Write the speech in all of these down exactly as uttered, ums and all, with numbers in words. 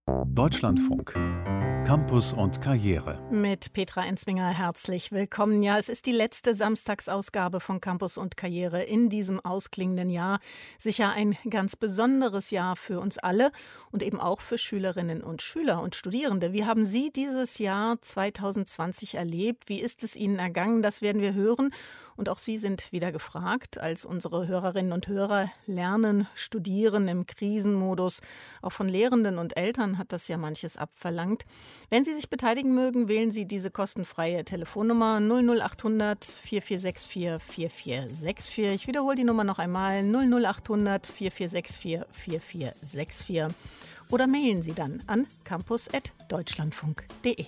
Deutschlandfunk. Campus und Karriere. Mit Petra Enzminger herzlich willkommen. Ja, es ist die letzte Samstagsausgabe von Campus und Karriere in diesem ausklingenden Jahr. Sicher ein ganz besonderes Jahr für uns alle und eben auch für Schülerinnen und Schüler und Studierende. Wie haben Sie dieses Jahr zwanzig zwanzig erlebt? Wie ist es Ihnen ergangen? Das werden wir hören. Und auch Sie sind wieder gefragt, als unsere Hörerinnen und Hörer lernen, studieren im Krisenmodus. Auch von Lehrenden und Eltern hat das ja manches abverlangt. Wenn Sie sich beteiligen mögen, wählen Sie diese kostenfreie Telefonnummer null null acht hundert vier vier sechs vier vier vier sechs vier. Ich wiederhole die Nummer noch einmal null null acht hundert vier vier sechs vier vier vier sechs vier. Oder mailen Sie dann an campus at deutschlandfunk punkt de.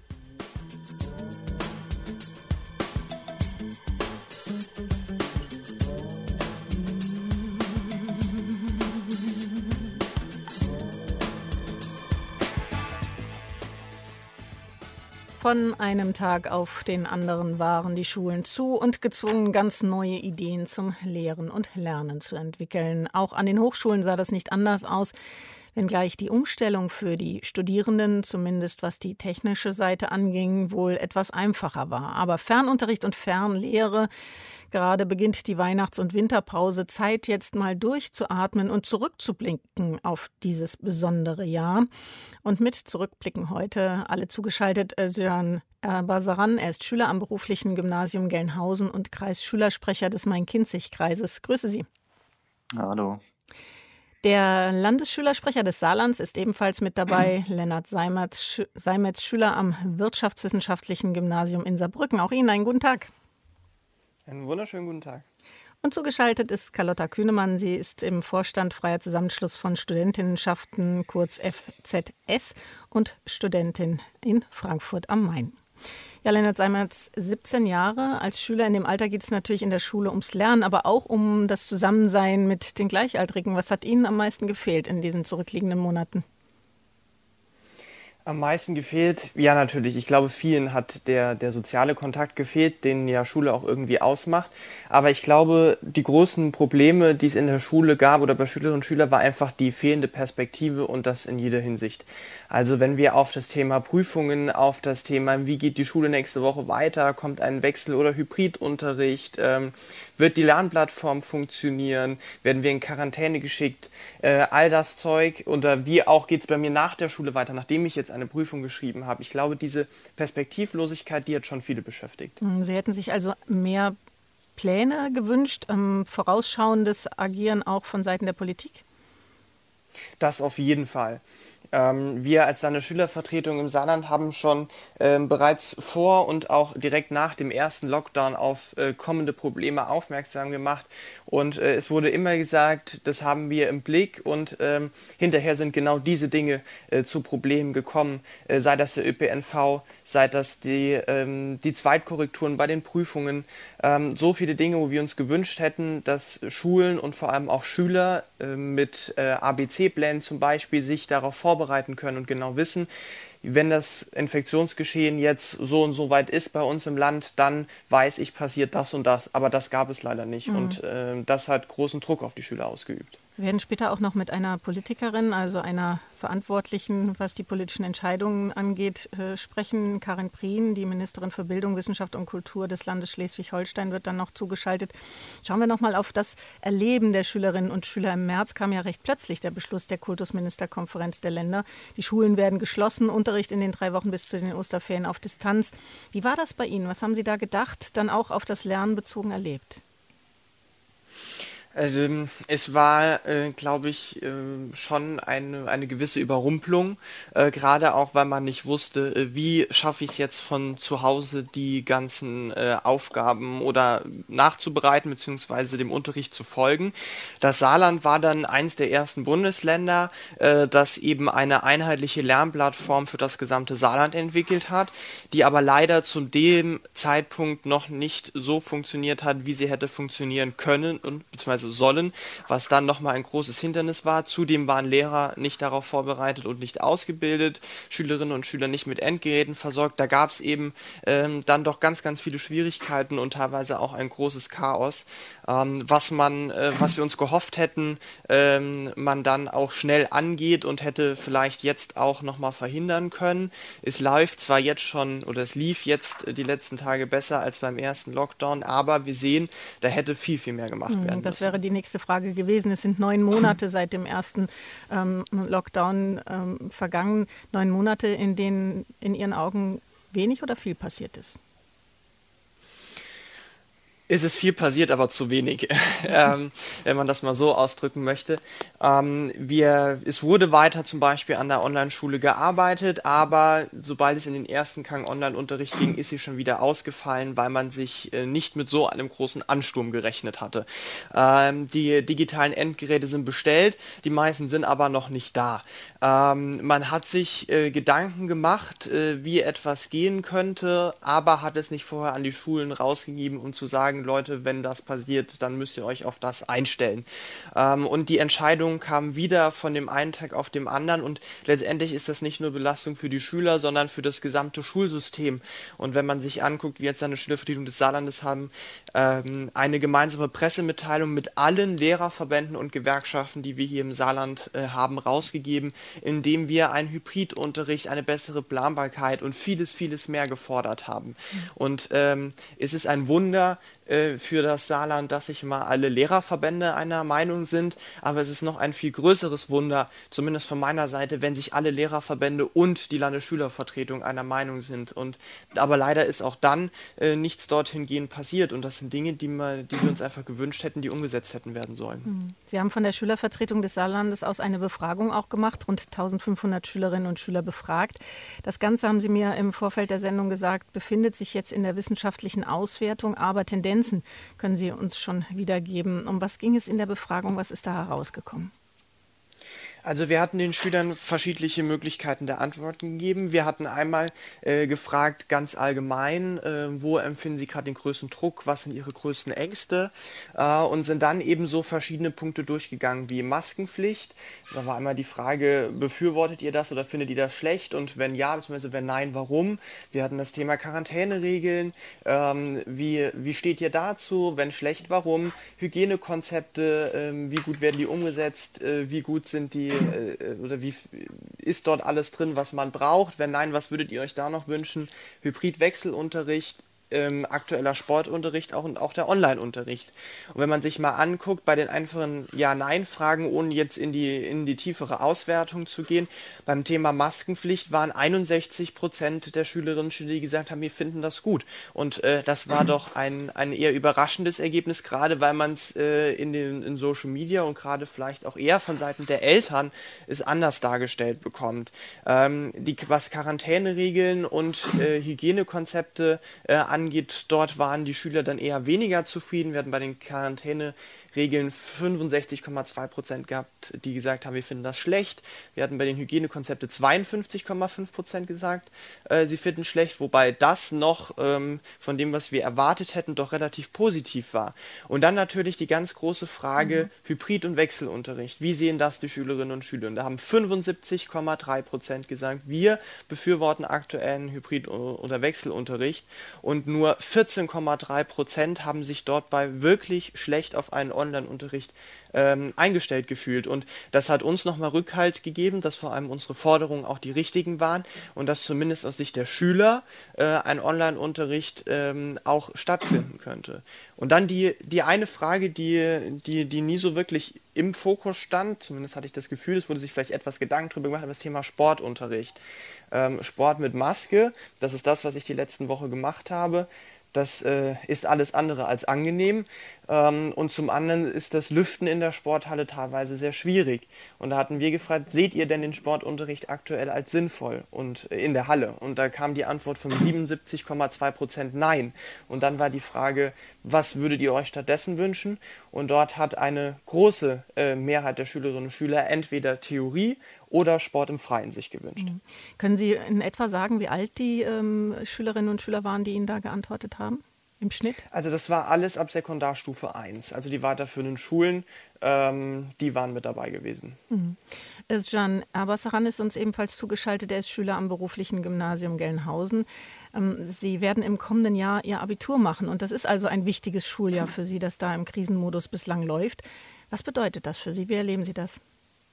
Von einem Tag auf den anderen waren die Schulen zu und gezwungen, ganz neue Ideen zum Lehren und Lernen zu entwickeln. Auch an den Hochschulen sah das nicht anders aus, wenngleich die Umstellung für die Studierenden, zumindest was die technische Seite anging, wohl etwas einfacher war. Aber Fernunterricht und Fernlehre, gerade beginnt die Weihnachts- und Winterpause, Zeit jetzt mal durchzuatmen und zurückzublicken auf dieses besondere Jahr. Und mit zurückblicken heute alle zugeschaltet Özcan Basaran. Er ist Schüler am beruflichen Gymnasium Gelnhausen und Kreisschülersprecher des Main-Kinzig-Kreises. Grüße Sie. Hallo. Der Landesschülersprecher des Saarlands ist ebenfalls mit dabei, Lennart Seimetz, Seimetz, Schüler am Wirtschaftswissenschaftlichen Gymnasium in Saarbrücken. Auch Ihnen einen guten Tag. Einen wunderschönen guten Tag. Und zugeschaltet ist Carlotta Kühnemann. Sie ist im Vorstand Freier Zusammenschluss von Studentinnenschaften, kurz F Z S, und Studentin in Frankfurt am Main. Ja, Lennart Seimetz, siebzehn Jahre. Als Schüler in dem Alter geht es natürlich in der Schule ums Lernen, aber auch um das Zusammensein mit den Gleichaltrigen. Was hat Ihnen am meisten gefehlt in diesen zurückliegenden Monaten? Am meisten gefehlt? Ja, natürlich. Ich glaube, vielen hat der, der soziale Kontakt gefehlt, den ja Schule auch irgendwie ausmacht. Aber ich glaube, die großen Probleme, die es in der Schule gab oder bei Schülerinnen und Schülern, war einfach die fehlende Perspektive und das in jeder Hinsicht. Also wenn wir auf das Thema Prüfungen, auf das Thema, wie geht die Schule nächste Woche weiter, kommt ein Wechsel- oder Hybridunterricht, ähm, wird die Lernplattform funktionieren, werden wir in Quarantäne geschickt, äh, all das Zeug, oder wie auch geht es bei mir nach der Schule weiter, nachdem ich jetzt eine Prüfung geschrieben habe. Ich glaube, diese Perspektivlosigkeit, die hat schon viele beschäftigt. Sie hätten sich also mehr Pläne gewünscht, ähm, vorausschauendes Agieren auch von Seiten der Politik? Das auf jeden Fall. Ähm, wir als Landesschülervertretung im Saarland haben schon ähm, bereits vor und auch direkt nach dem ersten Lockdown auf äh, kommende Probleme aufmerksam gemacht. Und äh, es wurde immer gesagt, das haben wir im Blick, und ähm, hinterher sind genau diese Dinge äh, zu Problemen gekommen. Äh, sei das der Ö P N V, sei das die, ähm, die Zweitkorrekturen bei den Prüfungen. Ähm, so viele Dinge, wo wir uns gewünscht hätten, dass Schulen und vor allem auch Schüler äh, mit äh, A B C-Plänen zum Beispiel sich darauf vorbereiten können und genau wissen, wenn das Infektionsgeschehen jetzt so und so weit ist bei uns im Land, dann weiß ich, passiert das und das. Aber das gab es leider nicht. Mhm. Und äh, das hat großen Druck auf die Schüler ausgeübt. Wir werden später auch noch mit einer Politikerin, also einer Verantwortlichen, was die politischen Entscheidungen angeht, äh, sprechen. Karin Prien, die Ministerin für Bildung, Wissenschaft und Kultur des Landes Schleswig-Holstein, wird dann noch zugeschaltet. Schauen wir noch mal auf das Erleben der Schülerinnen und Schüler. Im März kam ja recht plötzlich der Beschluss der Kultusministerkonferenz der Länder. Die Schulen werden geschlossen, Unterricht in den drei Wochen bis zu den Osterferien auf Distanz. Wie war das bei Ihnen? Was haben Sie da gedacht, dann auch auf das Lernen bezogen erlebt? Also, es war, äh, glaube ich, äh, schon eine, eine gewisse Überrumpelung, äh, gerade auch, weil man nicht wusste, äh, wie schaffe ich es jetzt von zu Hause, die ganzen äh, Aufgaben oder nachzubereiten bzw. dem Unterricht zu folgen. Das Saarland war dann eins der ersten Bundesländer, äh, das eben eine einheitliche Lernplattform für das gesamte Saarland entwickelt hat, die aber leider zu dem Zeitpunkt noch nicht so funktioniert hat, wie sie hätte funktionieren können und beziehungsweise sollen, was dann nochmal ein großes Hindernis war. Zudem waren Lehrer nicht darauf vorbereitet und nicht ausgebildet, Schülerinnen und Schüler nicht mit Endgeräten versorgt. Da gab es eben ähm, dann doch ganz, ganz viele Schwierigkeiten und teilweise auch ein großes Chaos, ähm, was man, äh, was wir uns gehofft hätten, ähm, man dann auch schnell angeht und hätte vielleicht jetzt auch nochmal verhindern können. Es läuft zwar jetzt schon oder es lief jetzt die letzten Tage besser als beim ersten Lockdown, aber wir sehen, da hätte viel, viel mehr gemacht werden müssen. Das wäre die nächste Frage gewesen. Es sind neun Monate seit dem ersten ähm, Lockdown ähm, vergangen. Neun Monate, in denen in Ihren Augen wenig oder viel passiert ist? Es ist viel passiert, aber zu wenig, ähm, wenn man das mal so ausdrücken möchte. Ähm, wir, es wurde weiter zum Beispiel an der Online-Schule gearbeitet, aber sobald es in den ersten Gang Online-Unterricht ging, ist sie schon wieder ausgefallen, weil man sich äh, nicht mit so einem großen Ansturm gerechnet hatte. Ähm, die digitalen Endgeräte sind bestellt, die meisten sind aber noch nicht da. Ähm, man hat sich äh, Gedanken gemacht, äh, wie etwas gehen könnte, aber hat es nicht vorher an die Schulen rausgegeben, um zu sagen, Leute, wenn das passiert, dann müsst ihr euch auf das einstellen. Ähm, und die Entscheidung kam wieder von dem einen Tag auf dem anderen und letztendlich ist das nicht nur Belastung für die Schüler, sondern für das gesamte Schulsystem. Und wenn man sich anguckt, wie jetzt eine Schülervertretung des Saarlandes haben, ähm, eine gemeinsame Pressemitteilung mit allen Lehrerverbänden und Gewerkschaften, die wir hier im Saarland äh, haben, rausgegeben, indem wir einen Hybridunterricht, eine bessere Planbarkeit und vieles, vieles mehr gefordert haben. Und ähm, es ist ein Wunder, für das Saarland, dass sich mal alle Lehrerverbände einer Meinung sind, aber es ist noch ein viel größeres Wunder, zumindest von meiner Seite, wenn sich alle Lehrerverbände und die Landesschülervertretung einer Meinung sind. Und aber leider ist auch dann äh, nichts dorthin gehend passiert und das sind Dinge, die, wir, die wir uns einfach gewünscht hätten, die umgesetzt hätten werden sollen. Sie haben von der Schülervertretung des Saarlandes aus eine Befragung auch gemacht, rund eintausendfünfhundert Schülerinnen und Schüler befragt. Das Ganze, haben Sie mir im Vorfeld der Sendung gesagt, befindet sich jetzt in der wissenschaftlichen Auswertung, aber Tendenzen können Sie uns schon wiedergeben. Um was ging es in der Befragung? Was ist da herausgekommen? Also wir hatten den Schülern verschiedene Möglichkeiten der Antworten gegeben. Wir hatten einmal äh, gefragt, ganz allgemein, äh, wo empfinden Sie gerade den größten Druck, was sind Ihre größten Ängste äh, und sind dann eben so verschiedene Punkte durchgegangen wie Maskenpflicht. Da war einmal die Frage, befürwortet ihr das oder findet ihr das schlecht und wenn ja, beziehungsweise wenn nein, warum? Wir hatten das Thema Quarantäneregeln, ähm, wie, wie steht ihr dazu, wenn schlecht, warum? Hygienekonzepte, äh, wie gut werden die umgesetzt, äh, wie gut sind die oder wie ist dort alles drin, was man braucht? Wenn nein, was würdet ihr euch da noch wünschen? Hybrid-Wechselunterricht, ähm, aktueller Sportunterricht auch und auch der Online-Unterricht. Und wenn man sich mal anguckt, bei den einfachen Ja-Nein-Fragen, ohne jetzt in die, in die tiefere Auswertung zu gehen, beim Thema Maskenpflicht waren einundsechzig Prozent der Schülerinnen und Schüler, die gesagt haben, wir finden das gut. Und äh, das war doch ein, ein eher überraschendes Ergebnis, gerade weil man es äh, in den in Social Media und gerade vielleicht auch eher von Seiten der Eltern es anders dargestellt bekommt. Ähm, die, was Quarantäneregeln und äh, Hygienekonzepte äh, angeht, dort waren die Schüler dann eher weniger zufrieden. Wir hatten bei den Quarantäneregeln fünfundsechzig Komma zwei Prozent gehabt, die gesagt haben, wir finden das schlecht. Wir hatten bei den Hygienekonzepten zweiundfünfzig Komma fünf Prozent gesagt, äh, sie finden schlecht, wobei das noch ähm, von dem, was wir erwartet hätten, doch relativ positiv war. Und dann natürlich die ganz große Frage mhm. Hybrid- und Wechselunterricht. Wie sehen das die Schülerinnen und Schüler? Und da haben fünfundsiebzig Komma drei Prozent gesagt, wir befürworten aktuellen Hybrid- oder Wechselunterricht und nur vierzehn Komma drei Prozent haben sich dort bei wirklich schlecht auf einen Online-Unterricht ähm, eingestellt gefühlt. Und das hat uns nochmal Rückhalt gegeben, dass vor allem unsere Forderungen auch die richtigen waren und dass zumindest aus Sicht der Schüler äh, ein Online-Unterricht ähm, auch stattfinden könnte. Und dann die, die eine Frage, die, die, die nie so wirklich im Fokus stand, zumindest hatte ich das Gefühl, es wurde sich vielleicht etwas Gedanken drüber gemacht, aber das Thema Sportunterricht. Ähm, Sport mit Maske, das ist das, was ich die letzten Woche gemacht habe. Das äh, ist alles andere als angenehm. Ähm, und zum anderen ist das Lüften in der Sporthalle teilweise sehr schwierig. Und da hatten wir gefragt, seht ihr denn den Sportunterricht aktuell als sinnvoll und äh, in der Halle? Und da kam die Antwort von siebenundsiebzig Komma zwei Prozent Nein. Und dann war die Frage, was würdet ihr euch stattdessen wünschen? Und dort hat eine große äh, Mehrheit der Schülerinnen und Schüler entweder Theorie oder Sport im Freien sich gewünscht. Mhm. Können Sie in etwa sagen, wie alt die ähm, Schülerinnen und Schüler waren, die Ihnen da geantwortet haben? im Schnitt? Also das war alles ab Sekundarstufe eins. Also die weiterführenden Schulen, ähm, die waren mit dabei gewesen. Mhm. Özcan Erbasaran ist uns ebenfalls zugeschaltet. Er ist Schüler am beruflichen Gymnasium Gelnhausen. Ähm, Sie werden im kommenden Jahr Ihr Abitur machen. Und das ist also ein wichtiges Schuljahr für Sie, das da im Krisenmodus bislang läuft. Was bedeutet das für Sie? Wie erleben Sie das?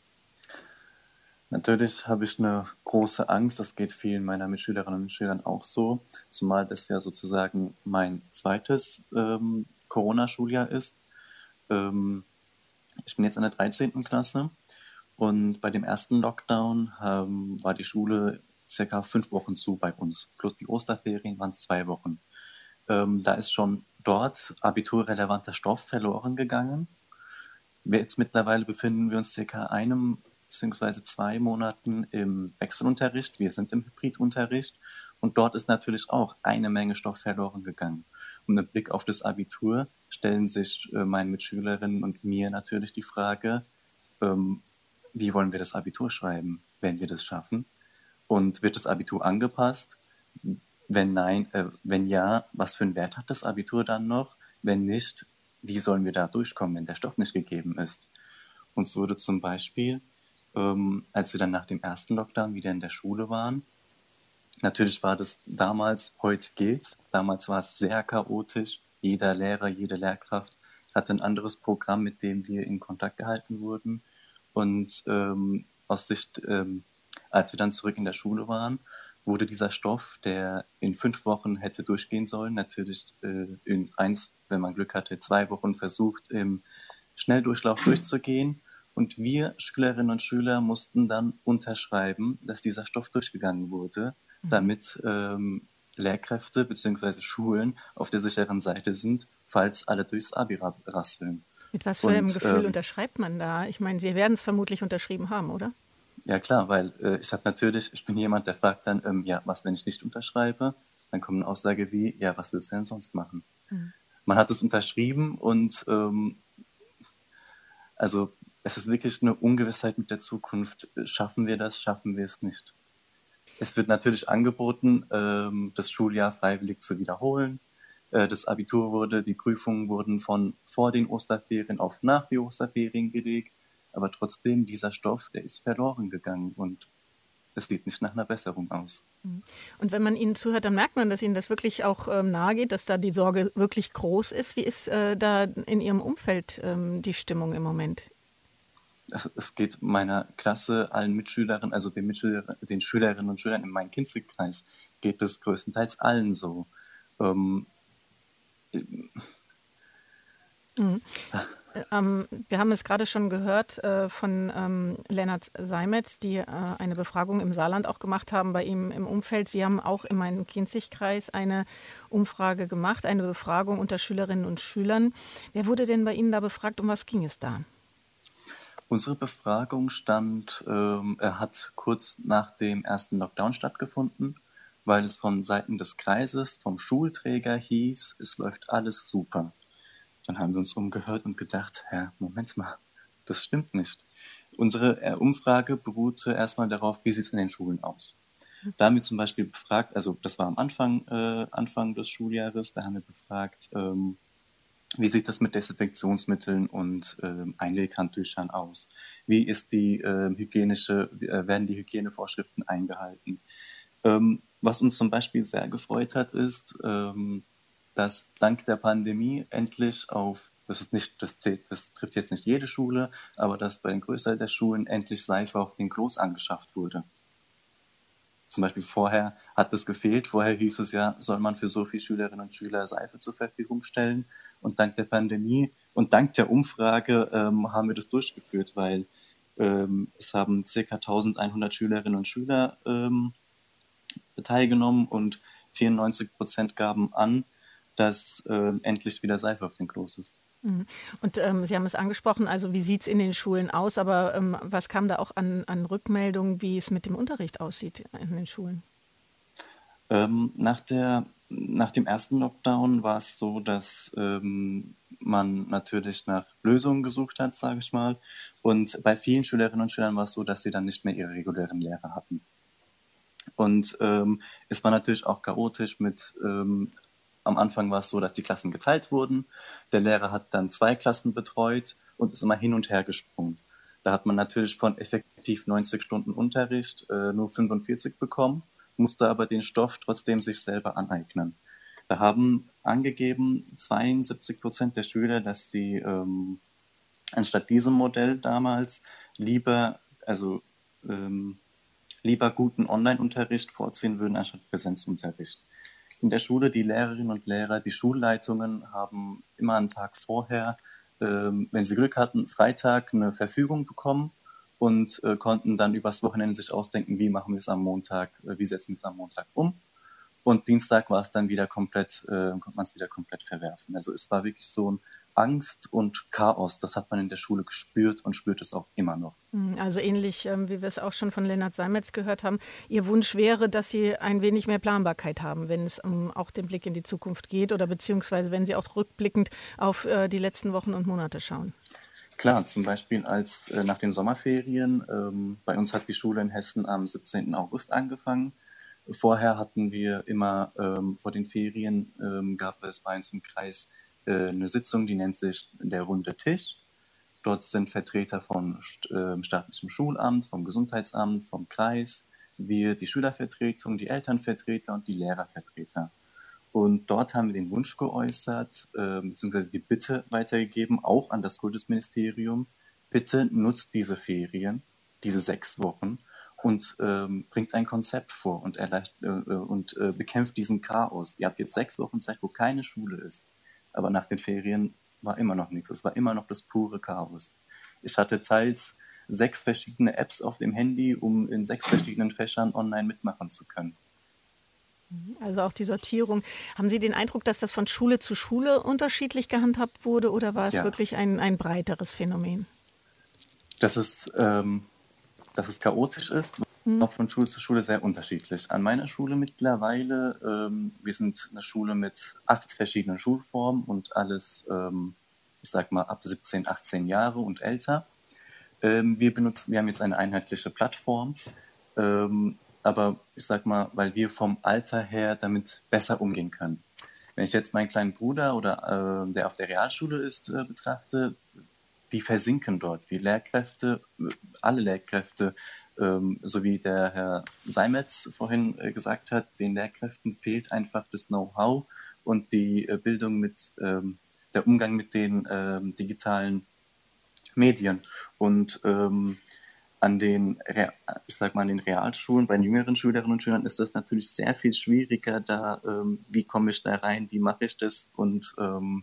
Natürlich habe ich eine große Angst, das geht vielen meiner Mitschülerinnen und Mitschülern auch so, zumal das ja sozusagen mein zweites ähm, Corona-Schuljahr ist. Ähm, ich bin jetzt in der dreizehnten Klasse und bei dem ersten Lockdown ähm, war die Schule circa fünf Wochen zu bei uns, plus die Osterferien waren es zwei Wochen. Ähm, da ist schon dort abiturrelevanter Stoff verloren gegangen. Wir jetzt mittlerweile befinden wir uns circa einem bzw. zwei Monaten im Wechselunterricht. Wir sind im Hybridunterricht und dort ist natürlich auch eine Menge Stoff verloren gegangen. Und mit Blick auf das Abitur stellen sich äh, meinen Mitschülerinnen und mir natürlich die Frage, ähm, wie wollen wir das Abitur schreiben, wenn wir das schaffen? Und wird das Abitur angepasst? Wenn nein, äh, wenn ja, was für einen Wert hat das Abitur dann noch? Wenn nicht, wie sollen wir da durchkommen, wenn der Stoff nicht gegeben ist? Uns wurde zum Beispiel, ähm, als wir dann nach dem ersten Lockdown wieder in der Schule waren, natürlich war das damals, heute geht's, damals war es sehr chaotisch. Jeder Lehrer, jede Lehrkraft hatte ein anderes Programm, mit dem wir in Kontakt gehalten wurden. Und ähm, aus Sicht, ähm, als wir dann zurück in der Schule waren, wurde dieser Stoff, der in fünf Wochen hätte durchgehen sollen, natürlich äh, in eins, wenn man Glück hatte, zwei Wochen versucht, im Schnelldurchlauf durchzugehen. Und wir Schülerinnen und Schüler mussten dann unterschreiben, dass dieser Stoff durchgegangen wurde, damit ähm, Lehrkräfte bzw. Schulen auf der sicheren Seite sind, falls alle durchs Abi rasseln. Mit was für einem Gefühl ähm, unterschreibt man da? Ich meine, Sie werden es vermutlich unterschrieben haben, oder? Ja klar, weil äh, ich habe natürlich, ich bin jemand, der fragt dann, ähm, ja, was, wenn ich nicht unterschreibe? Dann kommt eine Aussage wie, ja, was willst du denn sonst machen? Mhm. Man hat es unterschrieben und ähm, also es ist wirklich eine Ungewissheit mit der Zukunft. Schaffen wir das, schaffen wir es nicht? Es wird natürlich angeboten, ähm, das Schuljahr freiwillig zu wiederholen. Äh, das Abitur wurde, die Prüfungen wurden von vor den Osterferien auf nach die Osterferien gelegt. Aber trotzdem, dieser Stoff, der ist verloren gegangen und es sieht nicht nach einer Besserung aus. Und wenn man Ihnen zuhört, dann merkt man, dass Ihnen das wirklich auch ähm, nahe geht, dass da die Sorge wirklich groß ist. Wie ist äh, da in Ihrem Umfeld ähm, die Stimmung im Moment? Es, es geht meiner Klasse, allen Mitschülerinnen, also den, Mitschüler, den Schülerinnen und Schülern in meinem Kinzigkreis, geht es größtenteils allen so. Ähm, mhm. Ähm, wir haben es gerade schon gehört äh, von ähm, Lennart Seimetz, die äh, eine Befragung im Saarland auch gemacht haben bei ihm im Umfeld. Sie haben auch in meinem Kinzigkreis eine Umfrage gemacht, eine Befragung unter Schülerinnen und Schülern. Wer wurde denn bei Ihnen da befragt? Um was ging es da? Unsere Befragung stand, ähm, er hat kurz nach dem ersten Lockdown stattgefunden, weil es von Seiten des Kreises, vom Schulträger hieß, es läuft alles super. Dann haben wir uns umgehört und gedacht, ja, Moment mal, das stimmt nicht. Unsere äh, Umfrage beruhte erstmal darauf, wie sieht es in den Schulen aus. Da haben wir zum Beispiel befragt, also das war am Anfang, äh, Anfang des Schuljahres, da haben wir befragt, ähm, wie sieht das mit Desinfektionsmitteln und ähm, Einweghandtüchern aus? Wie ist die äh, hygienische, äh, werden die Hygienevorschriften eingehalten? Ähm, was uns zum Beispiel sehr gefreut hat, ist, ähm, dass dank der Pandemie endlich auf, das ist nicht, das zählt, das trifft jetzt nicht jede Schule, aber dass bei den Größeren der Schulen endlich Seife auf den Klos angeschafft wurde. Zum Beispiel vorher hat das gefehlt, vorher hieß es ja, soll man für so viele Schülerinnen und Schüler Seife zur Verfügung stellen. Und dank der Pandemie und dank der Umfrage ähm, haben wir das durchgeführt, weil ähm, es haben ca. eintausendeinhundert Schülerinnen und Schüler ähm, teilgenommen und vierundneunzig Prozent gaben an, dass äh, endlich wieder Seife auf den Klos ist. Und ähm, Sie haben es angesprochen, also wie sieht es in den Schulen aus, aber ähm, was kam da auch an, an Rückmeldungen, wie es mit dem Unterricht aussieht in den Schulen? Ähm, nach, der, nach dem ersten Lockdown war es so, dass ähm, man natürlich nach Lösungen gesucht hat, sage ich mal. Und bei vielen Schülerinnen und Schülern war es so, dass sie dann nicht mehr ihre regulären Lehrer hatten. Und ähm, es war natürlich auch chaotisch mit ähm, am Anfang war es so, dass die Klassen geteilt wurden. Der Lehrer hat dann zwei Klassen betreut und ist immer hin und her gesprungen. Da hat man natürlich von effektiv neunzig Stunden Unterricht äh, nur fünfundvierzig bekommen, musste aber den Stoff trotzdem sich selber aneignen. Da haben angegeben zweiundsiebzig Prozent der Schüler, dass sie ähm, anstatt diesem Modell damals lieber, also ähm, lieber guten Online-Unterricht vorziehen würden, anstatt Präsenzunterricht. In der Schule, die Lehrerinnen und Lehrer, die Schulleitungen haben immer einen Tag vorher, ähm, wenn sie Glück hatten, Freitag eine Verfügung bekommen und äh, konnten dann übers Wochenende sich ausdenken, wie machen wir es am Montag, äh, wie setzen wir es am Montag um. Und Dienstag war es dann wieder komplett, äh, konnte man es wieder komplett verwerfen. Also es war wirklich so ein Angst und Chaos, das hat man in der Schule gespürt und spürt es auch immer noch. Also ähnlich, ähm, wie wir es auch schon von Lennart Seimetz gehört haben. Ihr Wunsch wäre, dass Sie ein wenig mehr Planbarkeit haben, wenn es um auch den Blick in die Zukunft geht oder beziehungsweise wenn Sie auch rückblickend auf äh, die letzten Wochen und Monate schauen. Klar, zum Beispiel als äh, nach den Sommerferien, ähm, bei uns hat die Schule in Hessen am siebzehnten August angefangen. Vorher hatten wir immer, ähm, vor den Ferien ähm, gab es bei uns im Kreis äh, eine Sitzung, die nennt sich der Runde Tisch. Dort sind Vertreter vom äh, staatlichen Schulamt, vom Gesundheitsamt, vom Kreis, wir, die Schülervertretung, die Elternvertreter und die Lehrervertreter. Und dort haben wir den Wunsch geäußert, äh, beziehungsweise die Bitte weitergegeben, auch an das Kultusministerium, bitte nutzt diese Ferien, diese sechs Wochen, und ähm, bringt ein Konzept vor und, erleicht, äh, und äh, bekämpft diesen Chaos. Ihr habt jetzt sechs Wochen Zeit, wo keine Schule ist. Aber nach den Ferien war immer noch nichts. Es war immer noch das pure Chaos. Ich hatte teils sechs verschiedene Apps auf dem Handy, um in sechs verschiedenen Fächern online mitmachen zu können. Also auch die Sortierung. Haben Sie den Eindruck, dass das von Schule zu Schule unterschiedlich gehandhabt wurde oder war es Ja. wirklich ein, ein breiteres Phänomen? Das ist... Ähm, dass es chaotisch ist, mhm. auch von Schule zu Schule sehr unterschiedlich. An meiner Schule mittlerweile, ähm, wir sind eine Schule mit acht verschiedenen Schulformen und alles, ähm, ich sag mal, ab siebzehn, achtzehn Jahre und älter. Ähm, wir benutzen, wir haben jetzt eine einheitliche Plattform, ähm, aber ich sag mal, weil wir vom Alter her damit besser umgehen können. Wenn ich jetzt meinen kleinen Bruder oder äh, der auf der Realschule ist, äh, betrachte, die versinken dort. Die Lehrkräfte, alle Lehrkräfte, ähm, so wie der Herr Seimetz vorhin äh, gesagt hat, den Lehrkräften fehlt einfach das Know-how und die äh, Bildung mit, ähm, der Umgang mit den ähm, digitalen Medien. Und ähm, an den, ich sag mal, an den Realschulen, bei den jüngeren Schülerinnen und Schülern ist das natürlich sehr viel schwieriger, da, ähm, wie komme ich da rein, wie mache ich das und ähm,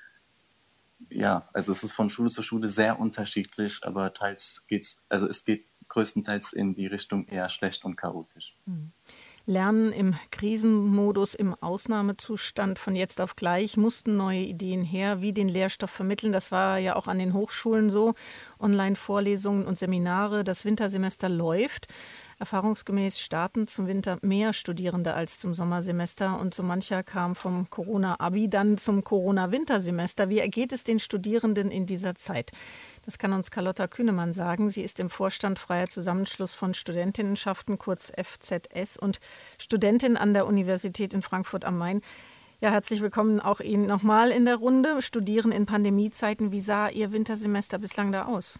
ja, also es ist von Schule zu Schule sehr unterschiedlich, aber teils geht's, also es geht größtenteils in die Richtung eher schlecht und chaotisch. Lernen im Krisenmodus, im Ausnahmezustand von jetzt auf gleich, mussten neue Ideen her, wie den Lehrstoff vermitteln. Das war ja auch an den Hochschulen so. Online-Vorlesungen und Seminare, das Wintersemester läuft. Erfahrungsgemäß starten zum Winter mehr Studierende als zum Sommersemester und so mancher kam vom Corona-Abi dann zum Corona-Wintersemester. Wie ergeht es den Studierenden in dieser Zeit? Das kann uns Carlotta Kühnemann sagen. Sie ist im Vorstand Freier Zusammenschluss von Studentinnenschaften, kurz F Z S, und Studentin an der Universität in Frankfurt am Main. Ja, herzlich willkommen auch Ihnen nochmal in der Runde. Studieren in Pandemiezeiten. Wie sah Ihr Wintersemester bislang da aus?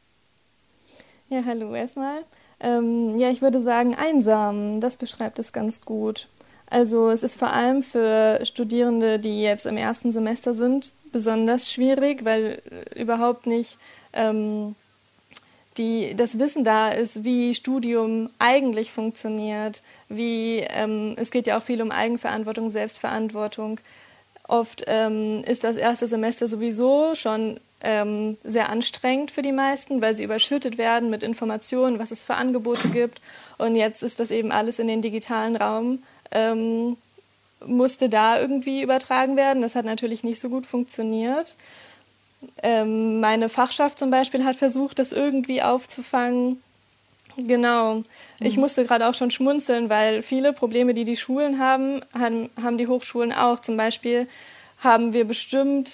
Ja, hallo erstmal. Ähm, ja, ich würde sagen einsam, das beschreibt es ganz gut. Also es ist vor allem für Studierende, die jetzt im ersten Semester sind, besonders schwierig, weil überhaupt nicht ähm, die, das Wissen da ist, wie Studium eigentlich funktioniert. Wie, ähm, es geht ja auch viel um Eigenverantwortung, Selbstverantwortung. Oft ähm, ist das erste Semester sowieso schon ähm, sehr anstrengend für die meisten, weil sie überschüttet werden mit Informationen, was es für Angebote gibt. Und jetzt ist das eben alles in den digitalen Raum, ähm, musste da irgendwie übertragen werden. Das hat natürlich nicht so gut funktioniert. Ähm, meine Fachschaft zum Beispiel hat versucht, das irgendwie aufzufangen. Genau. Ich musste gerade auch schon schmunzeln, weil viele Probleme, die die Schulen haben, haben, haben die Hochschulen auch. Zum Beispiel haben wir bestimmt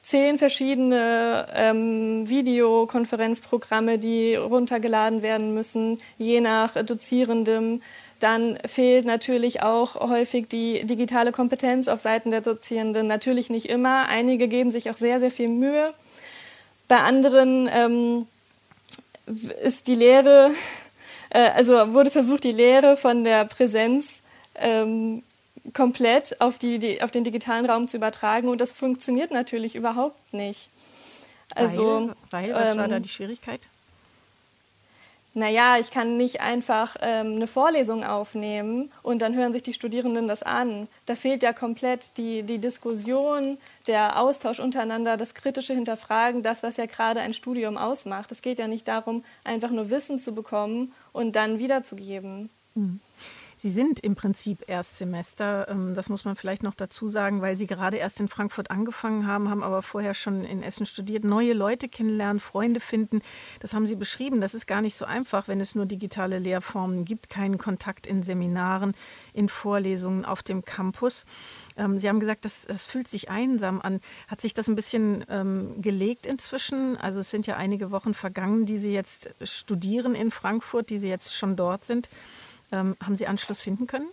zehn verschiedene ähm, Videokonferenzprogramme, die runtergeladen werden müssen, je nach Dozierendem. Dann fehlt natürlich auch häufig die digitale Kompetenz auf Seiten der Dozierenden. Natürlich nicht immer. Einige geben sich auch sehr, sehr viel Mühe. Bei anderen ähm, ist die Lehre, äh, also wurde versucht, die Lehre von der Präsenz ähm, komplett auf, die, die, auf den digitalen Raum zu übertragen. Und das funktioniert natürlich überhaupt nicht. Also, weil, weil was ähm, war da die Schwierigkeit? Naja, ich kann nicht einfach ähm, eine Vorlesung aufnehmen und dann hören sich die Studierenden das an. Da fehlt ja komplett die, die Diskussion, der Austausch untereinander, das kritische Hinterfragen, das, was ja gerade ein Studium ausmacht. Es geht ja nicht darum, einfach nur Wissen zu bekommen und dann wiederzugeben. Mhm. Sie sind im Prinzip Erstsemester, das muss man vielleicht noch dazu sagen, weil Sie gerade erst in Frankfurt angefangen haben, haben aber vorher schon in Essen studiert, neue Leute kennenlernen, Freunde finden. Das haben Sie beschrieben, das ist gar nicht so einfach, wenn es nur digitale Lehrformen gibt, keinen Kontakt in Seminaren, in Vorlesungen auf dem Campus. Sie haben gesagt, das, das fühlt sich einsam an. Hat sich das ein bisschen ähm, gelegt inzwischen? Also es sind ja einige Wochen vergangen, die Sie jetzt studieren in Frankfurt, die Sie jetzt schon dort sind. Ähm, haben Sie Anschluss finden können?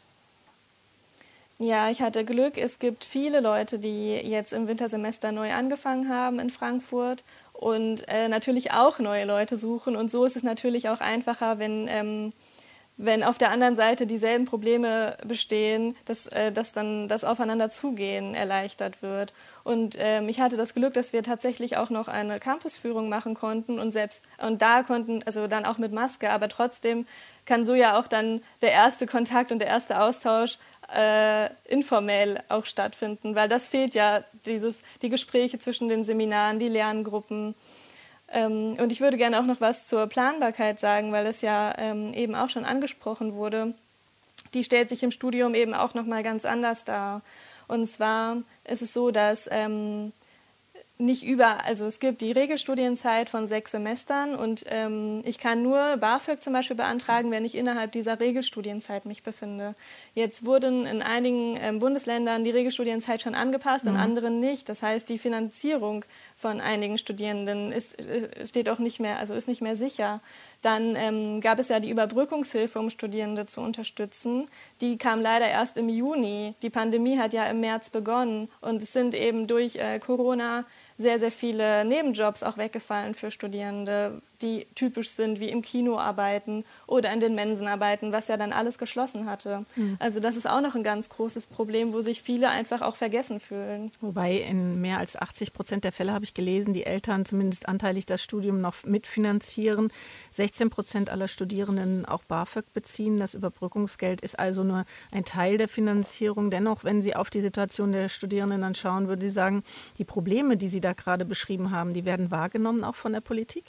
Ja, ich hatte Glück. Es gibt viele Leute, die jetzt im Wintersemester neu angefangen haben in Frankfurt und äh, natürlich auch neue Leute suchen. Und so ist es natürlich auch einfacher, wenn, ähm, wenn auf der anderen Seite dieselben Probleme bestehen, dass, äh, dass dann das Aufeinanderzugehen erleichtert wird. Und ähm, ich hatte das Glück, dass wir tatsächlich auch noch eine Campusführung machen konnten und selbst und da konnten, also dann auch mit Maske, aber trotzdem kann so ja auch dann der erste Kontakt und der erste Austausch äh, informell auch stattfinden, weil das fehlt ja, dieses, die Gespräche zwischen den Seminaren, die Lerngruppen. Ähm, und ich würde gerne auch noch was zur Planbarkeit sagen, weil das ja ähm, eben auch schon angesprochen wurde. Die stellt sich im Studium eben auch nochmal ganz anders dar. Und zwar ist es so, dass ähm, nicht über, also es gibt die Regelstudienzeit von sechs Semestern und ähm, ich kann nur BAföG zum Beispiel beantragen, wenn ich innerhalb dieser Regelstudienzeit mich befinde. Jetzt wurden in einigen ähm, Bundesländern die Regelstudienzeit schon angepasst, in mhm. anderen nicht. Das heißt, die Finanzierung von einigen Studierenden ist, steht auch nicht mehr, also ist nicht mehr sicher. Dann ähm, gab es ja die Überbrückungshilfe, um Studierende zu unterstützen. Die kam leider erst im Juni. Die Pandemie hat ja im März begonnen und es sind eben durch äh, Corona sehr, sehr viele Nebenjobs auch weggefallen für Studierende, die typisch sind, wie im Kino arbeiten oder in den Mensen arbeiten, was ja dann alles geschlossen hatte. Mhm. Also das ist auch noch ein ganz großes Problem, wo sich viele einfach auch vergessen fühlen. Wobei in mehr als achtzig Prozent der Fälle, habe ich gelesen, die Eltern zumindest anteilig das Studium noch mitfinanzieren. sechzehn Prozent aller Studierenden auch BAföG beziehen. Das Überbrückungsgeld ist also nur ein Teil der Finanzierung. Dennoch, wenn Sie auf die Situation der Studierenden dann schauen, würde ich sagen, die Probleme, die Sie da gerade beschrieben haben, die werden wahrgenommen auch von der Politik?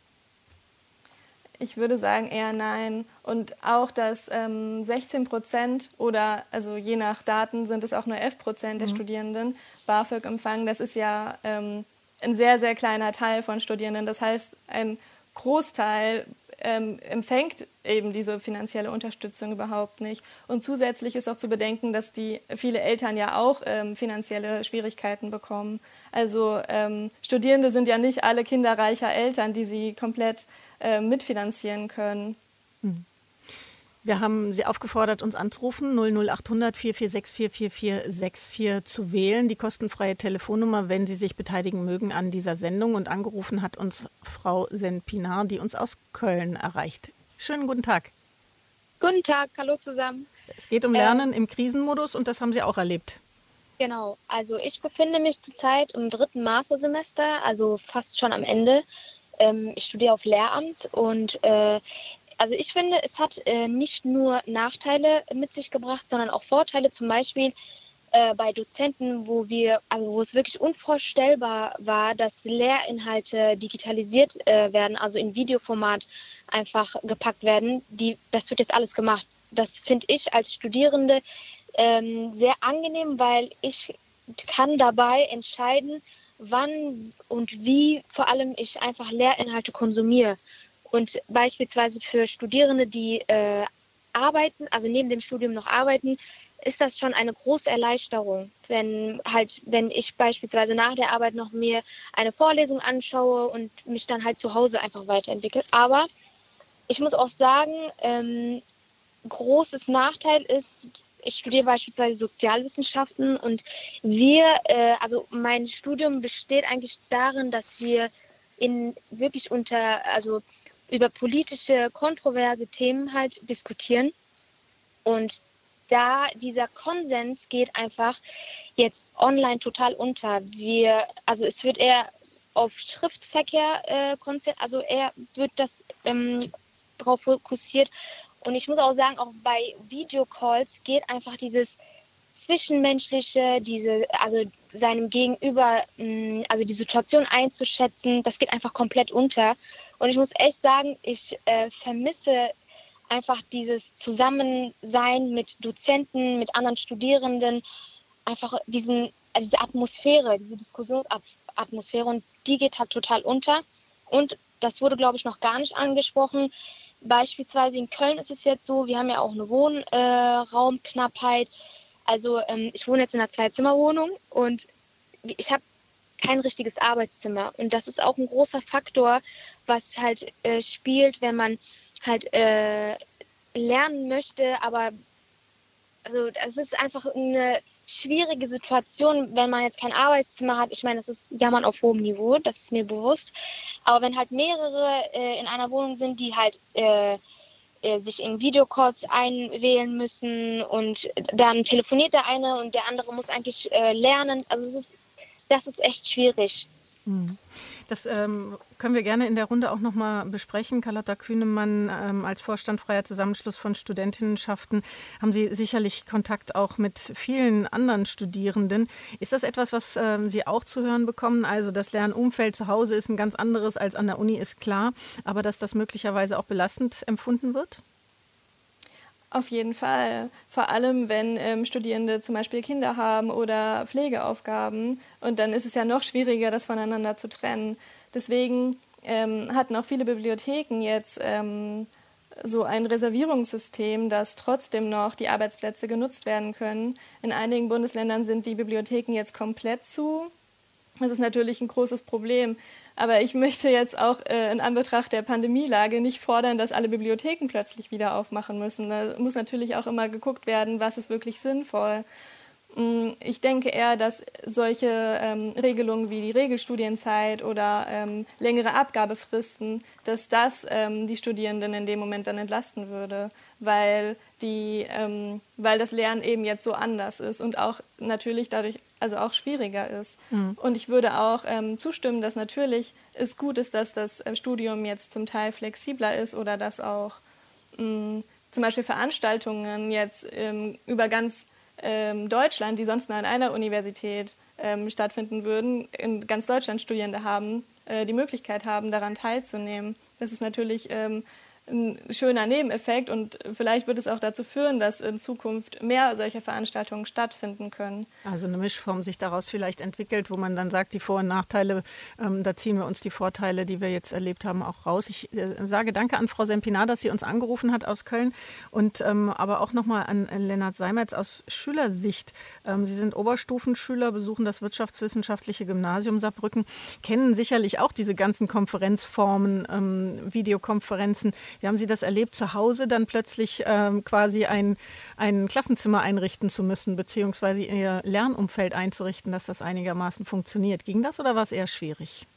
Ich würde sagen eher nein. Und auch, dass ähm, sechzehn Prozent oder also je nach Daten sind es auch nur elf Prozent der mhm. Studierenden BAföG empfangen, das ist ja ähm, ein sehr, sehr kleiner Teil von Studierenden. Das heißt, ein Großteil ähm, empfängt eben diese finanzielle Unterstützung überhaupt nicht. Und zusätzlich ist auch zu bedenken, dass die viele Eltern ja auch ähm, finanzielle Schwierigkeiten bekommen. Also ähm, Studierende sind ja nicht alle Kinder reicher Eltern, die sie komplett äh, mitfinanzieren können. Hm. Wir haben Sie aufgefordert, uns anzurufen, null null acht hundert vier vier sechs vier vier vier sechs vier zu wählen, die kostenfreie Telefonnummer, wenn Sie sich beteiligen mögen an dieser Sendung. Und angerufen hat uns Frau Senpinar, die uns aus Köln erreicht. Schönen guten Tag. Guten Tag, hallo zusammen. Es geht um Lernen ähm, im Krisenmodus und das haben Sie auch erlebt. Genau, also ich befinde mich zurzeit im dritten Mastersemester, also fast schon am Ende. Ähm, ich studiere auf Lehramt und äh, Also ich finde, es hat äh, nicht nur Nachteile mit sich gebracht, sondern auch Vorteile. Zum Beispiel äh, bei Dozenten, wo wir, also wo es wirklich unvorstellbar war, dass Lehrinhalte digitalisiert äh, werden, also in Videoformat einfach gepackt werden. Die, das wird jetzt alles gemacht. Das finde ich als Studierende ähm, sehr angenehm, weil ich kann dabei entscheiden, wann und wie vor allem ich einfach Lehrinhalte konsumiere. Und beispielsweise für Studierende, die äh, Arbeiten, also neben dem Studium noch arbeiten, ist das schon eine große Erleichterung, wenn halt, wenn ich beispielsweise nach der Arbeit noch mir eine Vorlesung anschaue und mich dann halt zu Hause einfach weiterentwickle. Aber ich muss auch sagen, ähm, großes Nachteil ist, ich studiere beispielsweise Sozialwissenschaften und wir, äh, also mein Studium besteht eigentlich darin, dass wir in wirklich unter, also über politische, kontroverse Themen halt diskutieren. Und da dieser Konsens geht einfach jetzt online total unter. Wir, also es wird eher auf Schriftverkehr äh, konzentriert, also eher wird das ähm, darauf fokussiert. Und ich muss auch sagen, auch bei Videocalls geht einfach dieses Zwischenmenschliche, diese, also seinem Gegenüber, mh, also die Situation einzuschätzen, das geht einfach komplett unter. Und ich muss echt sagen, ich äh, vermisse einfach dieses Zusammensein mit Dozenten, mit anderen Studierenden, einfach diesen, also diese Atmosphäre, diese Diskussionsatmosphäre, und die geht halt total unter. Und das wurde, glaube ich, noch gar nicht angesprochen. Beispielsweise in Köln ist es jetzt so, wir haben ja auch eine Wohnraumknappheit. Äh, also ähm, ich wohne jetzt in einer Zwei-Zimmer-Wohnung und ich habe kein richtiges Arbeitszimmer. Und das ist auch ein großer Faktor, was halt äh, spielt, wenn man halt äh, lernen möchte, aber also es ist einfach eine schwierige Situation, wenn man jetzt kein Arbeitszimmer hat. Ich meine, das ist Jammern auf hohem Niveau, das ist mir bewusst. Aber wenn halt mehrere äh, in einer Wohnung sind, die halt äh, äh, sich in Videocalls einwählen müssen und dann telefoniert der eine und der andere muss eigentlich äh, lernen. Also es ist, das ist echt schwierig. Das ähm, können wir gerne in der Runde auch nochmal besprechen. Carlotta Kühnemann, ähm, als Vorstand Freier Zusammenschluss von Studentinnenschaften, haben Sie sicherlich Kontakt auch mit vielen anderen Studierenden. Ist das etwas, was ähm, Sie auch zu hören bekommen? Also das Lernumfeld zu Hause ist ein ganz anderes als an der Uni, ist klar. Aber dass das möglicherweise auch belastend empfunden wird? Auf jeden Fall. Vor allem, wenn ähm, Studierende zum Beispiel Kinder haben oder Pflegeaufgaben. Und dann ist es ja noch schwieriger, das voneinander zu trennen. Deswegen ähm, hatten auch viele Bibliotheken jetzt ähm, so ein Reservierungssystem, dass trotzdem noch die Arbeitsplätze genutzt werden können. In einigen Bundesländern sind die Bibliotheken jetzt komplett zu. Das ist natürlich ein großes Problem. Aber ich möchte jetzt auch äh, in Anbetracht der Pandemielage nicht fordern, dass alle Bibliotheken plötzlich wieder aufmachen müssen. Da muss natürlich auch immer geguckt werden, was ist wirklich sinnvoll. Ich denke eher, dass solche ähm, Regelungen wie die Regelstudienzeit oder ähm, längere Abgabefristen, dass das ähm, die Studierenden in dem Moment dann entlasten würde, weil, die, ähm, weil das Lernen eben jetzt so anders ist und auch natürlich dadurch also auch schwieriger ist. Mhm. Und ich würde auch ähm, zustimmen, dass natürlich es gut ist, dass das Studium jetzt zum Teil flexibler ist oder dass auch mh, zum Beispiel Veranstaltungen jetzt ähm, über ganz Deutschland, die sonst nur an einer Universität ähm, stattfinden würden, in ganz Deutschland Studierende haben, äh, die Möglichkeit haben, daran teilzunehmen. Das ist natürlich ähm, ein schöner Nebeneffekt und vielleicht wird es auch dazu führen, dass in Zukunft mehr solcher Veranstaltungen stattfinden können. Also eine Mischform sich daraus vielleicht entwickelt, wo man dann sagt, die Vor- und Nachteile, ähm, da ziehen wir uns die Vorteile, die wir jetzt erlebt haben, auch raus. Ich äh, sage danke an Frau Sempinar, dass sie uns angerufen hat aus Köln und ähm, aber auch nochmal an Lennart Seimertz aus Schülersicht. Ähm, Sie sind Oberstufenschüler, besuchen das Wirtschaftswissenschaftliche Gymnasium Saarbrücken, kennen sicherlich auch diese ganzen Konferenzformen, ähm, Videokonferenzen. Wie haben Sie das erlebt, zu Hause dann plötzlich ähm, quasi ein, ein Klassenzimmer einrichten zu müssen, beziehungsweise Ihr Lernumfeld einzurichten, dass das einigermaßen funktioniert? Ging das oder war es eher schwierig?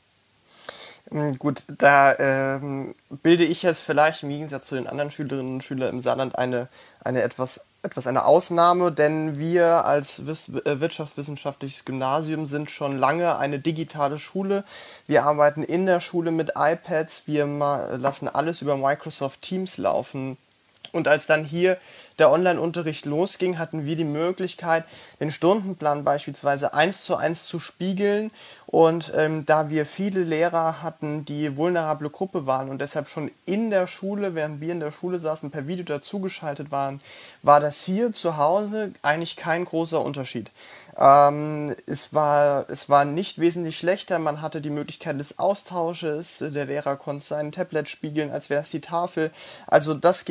Gut, da ähm, bilde ich jetzt vielleicht im Gegensatz zu den anderen Schülerinnen und Schülern im Saarland eine, eine etwas, etwas eine Ausnahme, denn wir als wirtschaftswissenschaftliches Gymnasium sind schon lange eine digitale Schule. Wir arbeiten in der Schule mit iPads, wir lassen alles über Microsoft Teams laufen. Und als dann hier der Online-Unterricht losging, hatten wir die Möglichkeit, den Stundenplan beispielsweise eins zu eins zu spiegeln. Und ähm, da wir viele Lehrer hatten, die vulnerable Gruppe waren und deshalb schon in der Schule, während wir in der Schule saßen, per Video dazugeschaltet waren, war das hier zu Hause eigentlich kein großer Unterschied. Ähm, es war, es war nicht wesentlich schlechter, man hatte die Möglichkeit des Austausches, der Lehrer konnte sein Tablet spiegeln, als wäre es die Tafel. Also das ging wirklich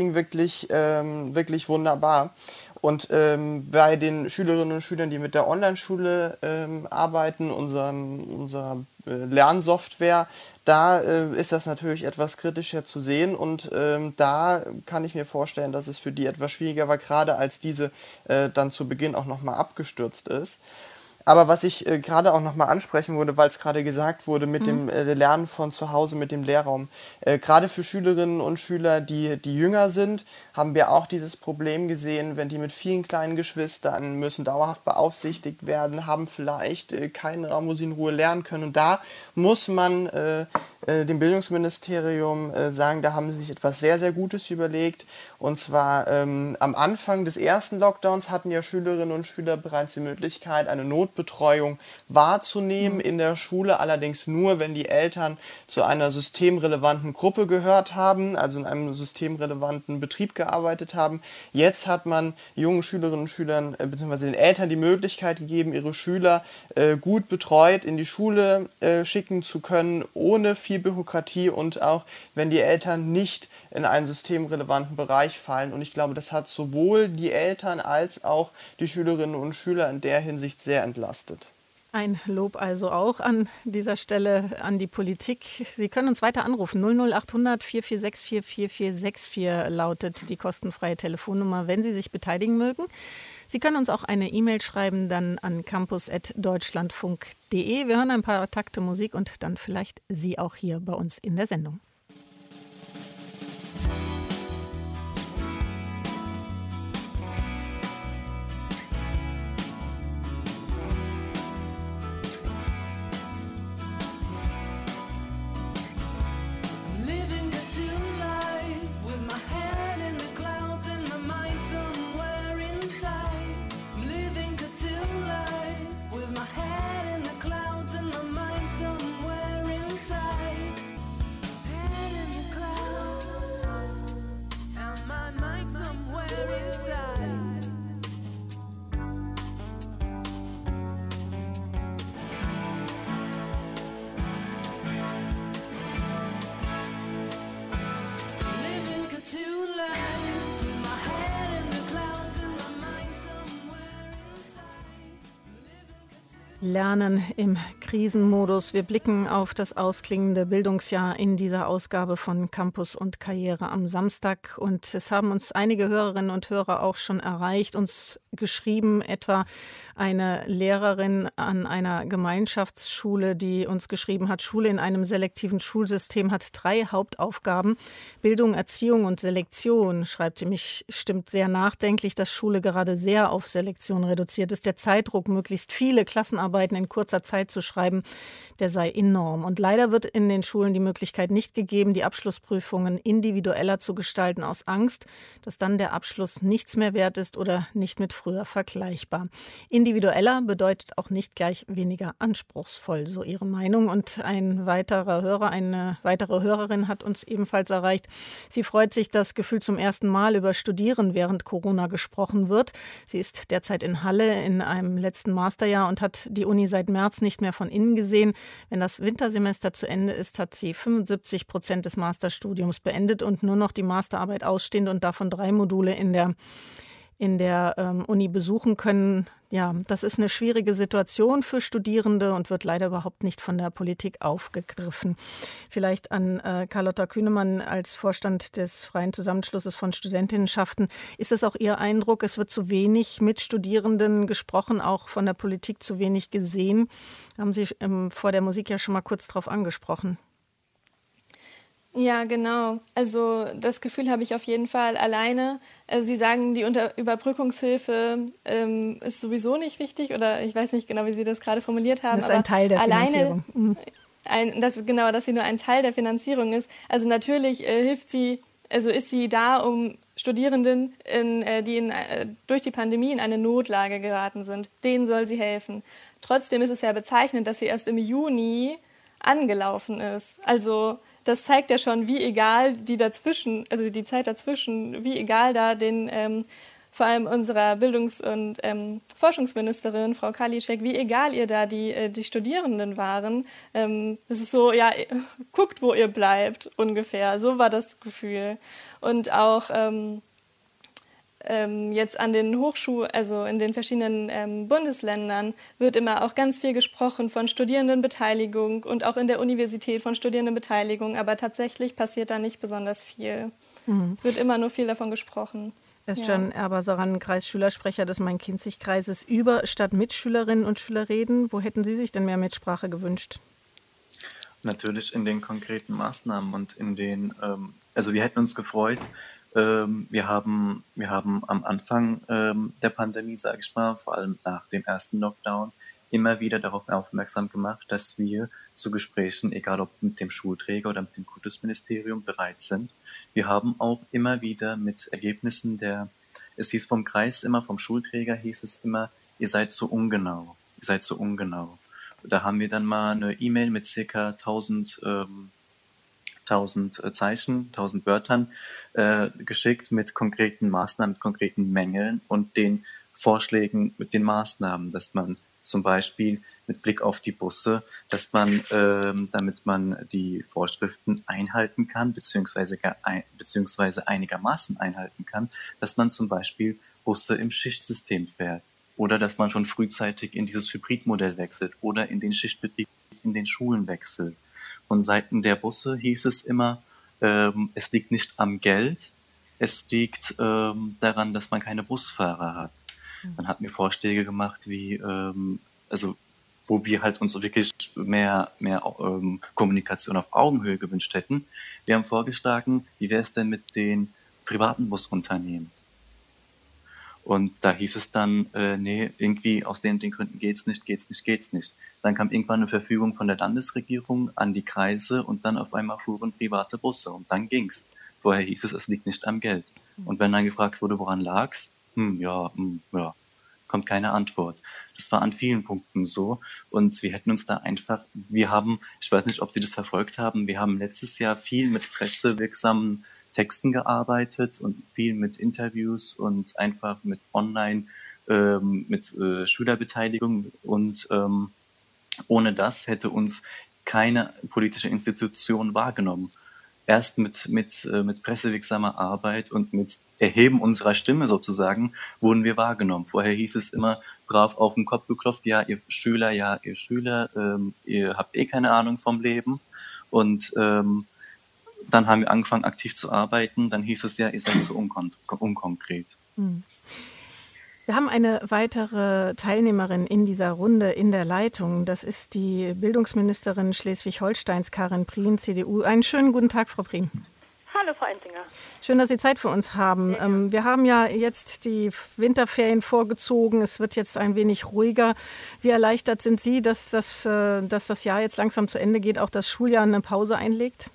wirklich, ähm, wirklich wunderbar. Und ähm, bei den Schülerinnen und Schülern, die mit der Online-Schule ähm, arbeiten, unserem, unserer äh, Lernsoftware, da äh, ist das natürlich etwas kritischer zu sehen und ähm, da kann ich mir vorstellen, dass es für die etwas schwieriger war, gerade als diese äh, dann zu Beginn auch nochmal abgestürzt ist. Aber was ich äh, gerade auch nochmal ansprechen würde, weil es gerade gesagt wurde, mit mhm. dem äh, Lernen von zu Hause, mit dem Lehrraum. Äh, gerade für Schülerinnen und Schüler, die, die jünger sind, haben wir auch dieses Problem gesehen, wenn die mit vielen kleinen Geschwistern müssen dauerhaft beaufsichtigt werden, haben vielleicht äh, keinen Raum, wo sie in Ruhe lernen können. Und da muss man äh, äh, dem Bildungsministerium äh, sagen, da haben sie sich etwas sehr, sehr Gutes überlegt. Und zwar ähm, am Anfang des ersten Lockdowns hatten ja Schülerinnen und Schüler bereits die Möglichkeit, eine Notbetreuung wahrzunehmen mhm. in der Schule, allerdings nur, wenn die Eltern zu einer systemrelevanten Gruppe gehört haben, also in einem systemrelevanten Betrieb gearbeitet haben. Jetzt hat man jungen Schülerinnen und Schülern äh, bzw. den Eltern die Möglichkeit gegeben, ihre Schüler äh, gut betreut in die Schule äh, schicken zu können, ohne viel Bürokratie und auch, wenn die Eltern nicht in einen systemrelevanten Bereich fallen. Und ich glaube, das hat sowohl die Eltern als auch die Schülerinnen und Schüler in der Hinsicht sehr entlastet. Ein Lob also auch an dieser Stelle an die Politik. Sie können uns weiter anrufen. null null acht hundert vier vier sechs vier vier vier sechs vier lautet die kostenfreie Telefonnummer, wenn Sie sich beteiligen mögen. Sie können uns auch eine E-Mail schreiben, dann an campus at deutschlandfunk punkt de. Wir hören ein paar Takte Musik und dann vielleicht Sie auch hier bei uns in der Sendung. Lernen im Krisenmodus. Wir blicken auf das ausklingende Bildungsjahr in dieser Ausgabe von Campus und Karriere am Samstag. Und es haben uns einige Hörerinnen und Hörer auch schon erreicht, uns geschrieben, etwa eine Lehrerin an einer Gemeinschaftsschule, die uns geschrieben hat, Schule in einem selektiven Schulsystem hat drei Hauptaufgaben. Bildung, Erziehung und Selektion, schreibt sie. Mich stimmt sehr nachdenklich, dass Schule gerade sehr auf Selektion reduziert ist. Der Zeitdruck, möglichst viele Klassenarbeiten in kurzer Zeit zu schreiben, der sei enorm. Und leider wird in den Schulen die Möglichkeit nicht gegeben, die Abschlussprüfungen individueller zu gestalten, aus Angst, dass dann der Abschluss nichts mehr wert ist oder nicht mit früher vergleichbar. Individueller bedeutet auch nicht gleich weniger anspruchsvoll, so ihre Meinung. Und ein weiterer Hörer, eine weitere Hörerin hat uns ebenfalls erreicht. Sie freut sich, dass gefühlt zum ersten Mal über Studieren während Corona gesprochen wird. Sie ist derzeit in Halle in einem letzten Masterjahr und hat die Uni seit März nicht mehr von innen gesehen. Wenn das Wintersemester zu Ende ist, hat sie fünfundsiebzig Prozent des Masterstudiums beendet und nur noch die Masterarbeit ausstehend und davon drei Module in der, in der ähm, Uni besuchen können. Ja, das ist eine schwierige Situation für Studierende und wird leider überhaupt nicht von der Politik aufgegriffen. Vielleicht an äh, Carlotta Kühnemann als Vorstand des Freien Zusammenschlusses von Studentinnenschaften. Ist es auch Ihr Eindruck, es wird zu wenig mit Studierenden gesprochen, auch von der Politik zu wenig gesehen? Haben Sie ähm, vor der Musik ja schon mal kurz drauf angesprochen. Ja, genau. Also das Gefühl habe ich auf jeden Fall alleine. Also Sie sagen, die Unter- Überbrückungshilfe ähm, ist sowieso nicht wichtig oder ich weiß nicht genau, wie Sie das gerade formuliert haben. Das ist ein Teil der Finanzierung. Mhm. Ein, das, genau, dass sie nur ein Teil der Finanzierung ist. Also natürlich äh, hilft sie, also ist sie da, um Studierenden, in, äh, die in, äh, durch die Pandemie in eine Notlage geraten sind. Denen soll sie helfen. Trotzdem ist es ja bezeichnend, dass sie erst im Juni angelaufen ist. Also das zeigt ja schon, wie egal die dazwischen, also die Zeit dazwischen, wie egal da den, ähm, vor allem unserer Bildungs- und ähm, Forschungsministerin, Frau Karliczek, wie egal ihr da die, äh, die Studierenden waren. Ähm, es ist so, ja, guckt, wo ihr bleibt, ungefähr. So war das Gefühl. Und auch, ähm, ähm, jetzt an den Hochschulen, also in den verschiedenen ähm, Bundesländern, wird immer auch ganz viel gesprochen von Studierendenbeteiligung und auch in der Universität von Studierendenbeteiligung, aber tatsächlich passiert da nicht besonders viel. Mhm. Es wird immer nur viel davon gesprochen. Özcan Erbasoran, Kreisschülersprecher des Main-Kinzig-Kreises, über statt mit Schülerinnen und Schüler reden. Wo hätten Sie sich denn mehr Mitsprache gewünscht? Natürlich in den konkreten Maßnahmen und in den, ähm, also wir hätten uns gefreut, ähm, wir haben, wir haben am Anfang ähm, der Pandemie, sage ich mal, vor allem nach dem ersten Lockdown, immer wieder darauf aufmerksam gemacht, dass wir zu Gesprächen, egal ob mit dem Schulträger oder mit dem Kultusministerium, bereit sind. Wir haben auch immer wieder mit Ergebnissen der, es hieß vom Kreis immer, vom Schulträger hieß es immer, ihr seid zu ungenau, ihr seid zu ungenau. Da haben wir dann mal eine E-Mail mit circa tausend, ähm, tausend Zeichen, tausend Wörtern äh, geschickt mit konkreten Maßnahmen, mit konkreten Mängeln und den Vorschlägen mit den Maßnahmen, dass man zum Beispiel mit Blick auf die Busse, dass man, ähm, damit man die Vorschriften einhalten kann, beziehungsweise, gar ein, beziehungsweise einigermaßen einhalten kann, dass man zum Beispiel Busse im Schichtsystem fährt. Oder dass man schon frühzeitig in dieses Hybridmodell wechselt oder in den Schichtbetrieb in den Schulen wechselt. Von Seiten der Busse hieß es immer, ähm, es liegt nicht am Geld, es liegt ähm, daran, dass man keine Busfahrer hat. Man hat mir Vorschläge gemacht, wie, ähm, also wo wir halt uns wirklich mehr, mehr ähm, Kommunikation auf Augenhöhe gewünscht hätten. Wir haben vorgeschlagen, wie wäre es denn mit den privaten Busunternehmen? Und da hieß es dann, äh, nee, irgendwie aus den, den Gründen geht's nicht, geht's nicht, geht's nicht. Dann kam irgendwann eine Verfügung von der Landesregierung an die Kreise und dann auf einmal fuhren private Busse und dann ging's. Vorher hieß es, es liegt nicht am Geld. Und wenn dann gefragt wurde, woran lag's? Hm, ja, hm, ja, kommt keine Antwort. Das war an vielen Punkten so und wir hätten uns da einfach, wir haben, ich weiß nicht, ob Sie das verfolgt haben, wir haben letztes Jahr viel mit pressewirksamen Texten gearbeitet und viel mit Interviews und einfach mit Online, ähm, mit äh, Schülerbeteiligung und ähm, ohne das hätte uns keine politische Institution wahrgenommen. Erst mit, mit, äh, mit pressewirksamer Arbeit und mit Erheben unserer Stimme sozusagen wurden wir wahrgenommen. Vorher hieß es immer brav auf den Kopf geklopft, ja, ihr Schüler, ja, ihr Schüler, ähm, ihr habt eh keine Ahnung vom Leben und ähm, dann haben wir angefangen, aktiv zu arbeiten. Dann hieß es ja, ihr seid zu unkon- unkonkret. Wir haben eine weitere Teilnehmerin in dieser Runde in der Leitung. Das ist die Bildungsministerin Schleswig-Holsteins, Karin Prien, C D U. Einen schönen guten Tag, Frau Prien. Hallo, Frau Einzinger. Schön, dass Sie Zeit für uns haben. Ähm, wir haben ja jetzt die Winterferien vorgezogen. Es wird jetzt ein wenig ruhiger. Wie erleichtert sind Sie, dass das, äh, dass das Jahr jetzt langsam zu Ende geht, auch das Schuljahr eine Pause einlegt?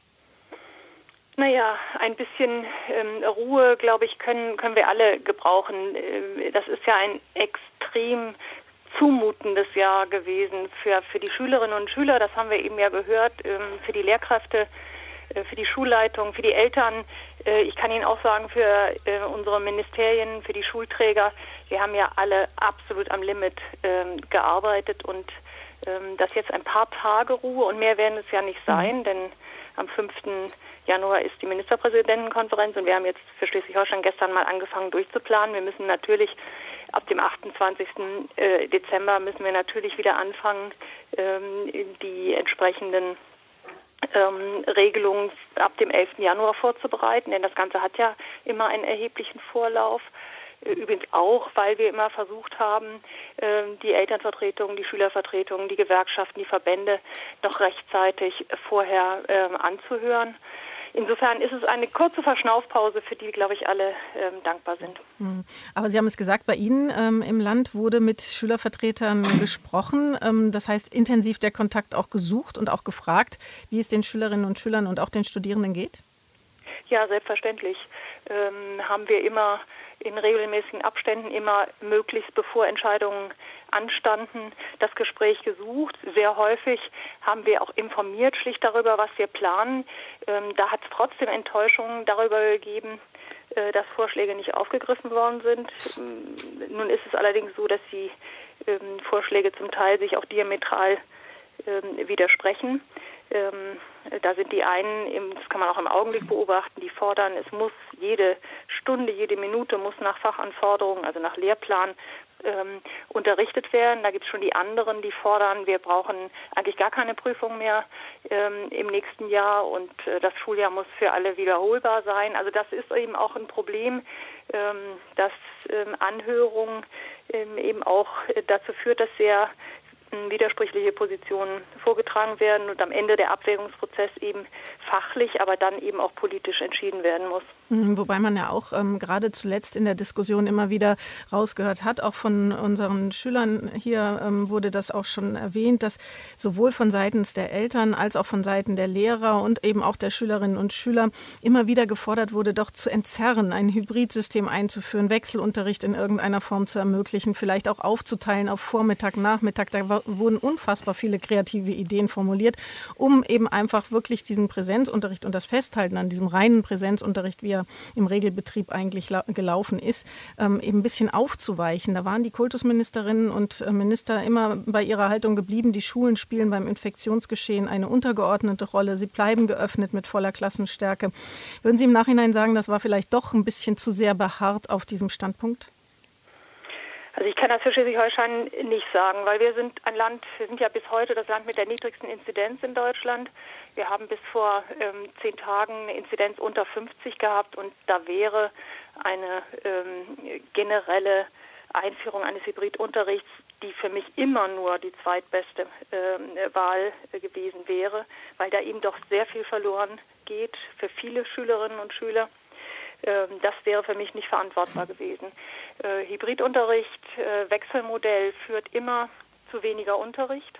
Naja, ein bisschen ähm, Ruhe, glaube ich, können, können wir alle gebrauchen. Äh, das ist ja ein extrem zumutendes Jahr gewesen für, für die Schülerinnen und Schüler. Das haben wir eben ja gehört, ähm, für die Lehrkräfte, äh, für die Schulleitung, für die Eltern. Äh, ich kann Ihnen auch sagen, für äh, unsere Ministerien, für die Schulträger. Wir haben ja alle absolut am Limit ähm, gearbeitet und ähm, das jetzt ein paar Tage Ruhe und mehr werden es ja nicht sein, denn am fünften Januar ist die Ministerpräsidentenkonferenz und wir haben jetzt für Schleswig-Holstein gestern mal angefangen durchzuplanen. Wir müssen natürlich ab dem achtundzwanzigsten Dezember müssen wir natürlich wieder anfangen, ähm, die entsprechenden ähm, Regelungen ab dem elften Januar vorzubereiten, denn das Ganze hat ja immer einen erheblichen Vorlauf. Übrigens auch, weil wir immer versucht haben, die Elternvertretungen, die Schülervertretungen, die Gewerkschaften, die Verbände noch rechtzeitig vorher anzuhören. Insofern ist es eine kurze Verschnaufpause, für die, glaube ich, alle ähm, dankbar sind. Aber Sie haben es gesagt, bei Ihnen ähm, im Land wurde mit Schülervertretern gesprochen. Ähm, das heißt, intensiv der Kontakt auch gesucht und auch gefragt, wie es den Schülerinnen und Schülern und auch den Studierenden geht? Ja, selbstverständlich ähm, haben wir immer in regelmäßigen Abständen immer möglichst bevor Entscheidungen anstanden, das Gespräch gesucht. Sehr häufig haben wir auch informiert schlicht darüber, was wir planen. Ähm, da hat es trotzdem Enttäuschungen darüber gegeben, äh, dass Vorschläge nicht aufgegriffen worden sind. Ähm, nun ist es allerdings so, dass die ähm, Vorschläge zum Teil sich auch diametral ähm, widersprechen. Ähm, Da sind die einen, das kann man auch im Augenblick beobachten, die fordern, es muss jede Stunde, jede Minute muss nach Fachanforderungen, also nach Lehrplan ähm, unterrichtet werden. Da gibt es schon die anderen, die fordern, wir brauchen eigentlich gar keine Prüfung mehr ähm, im nächsten Jahr und äh, das Schuljahr muss für alle wiederholbar sein. Also das ist eben auch ein Problem, ähm, dass ähm, Anhörung ähm, eben auch äh, dazu führt, dass sehr widersprüchliche Positionen vorgetragen werden und am Ende der Abwägungsprozess eben fachlich, aber dann eben auch politisch entschieden werden muss. Wobei man ja auch ähm, gerade zuletzt in der Diskussion immer wieder rausgehört hat, auch von unseren Schülern hier ähm, wurde das auch schon erwähnt, dass sowohl von seitens der Eltern als auch von Seiten der Lehrer und eben auch der Schülerinnen und Schüler immer wieder gefordert wurde, doch zu entzerren, ein Hybridsystem einzuführen, Wechselunterricht in irgendeiner Form zu ermöglichen, vielleicht auch aufzuteilen auf Vormittag, Nachmittag. Da wurden unfassbar viele kreative Ideen formuliert, um eben einfach wirklich diesen Präsenzunterricht und das Festhalten an diesem reinen Präsenzunterricht, wie er im Regelbetrieb eigentlich gelaufen ist, ähm, eben ein bisschen aufzuweichen. Da waren die Kultusministerinnen und Minister immer bei ihrer Haltung geblieben. Die Schulen spielen beim Infektionsgeschehen eine untergeordnete Rolle. Sie bleiben geöffnet mit voller Klassenstärke. Würden Sie im Nachhinein sagen, das war vielleicht doch ein bisschen zu sehr beharrt auf diesem Standpunkt? Also ich kann das für Schleswig-Holstein nicht sagen, weil wir sind ein Land, wir sind ja bis heute das Land mit der niedrigsten Inzidenz in Deutschland. Wir haben bis vor ähm, zehn Tagen eine Inzidenz unter fünfzig gehabt und da wäre eine ähm, generelle Einführung eines Hybridunterrichts, die für mich immer nur die zweitbeste äh, Wahl äh, gewesen wäre, weil da eben doch sehr viel verloren geht für viele Schülerinnen und Schüler. Das wäre für mich nicht verantwortbar gewesen. Äh, Hybridunterricht, äh, Wechselmodell führt immer zu weniger Unterricht,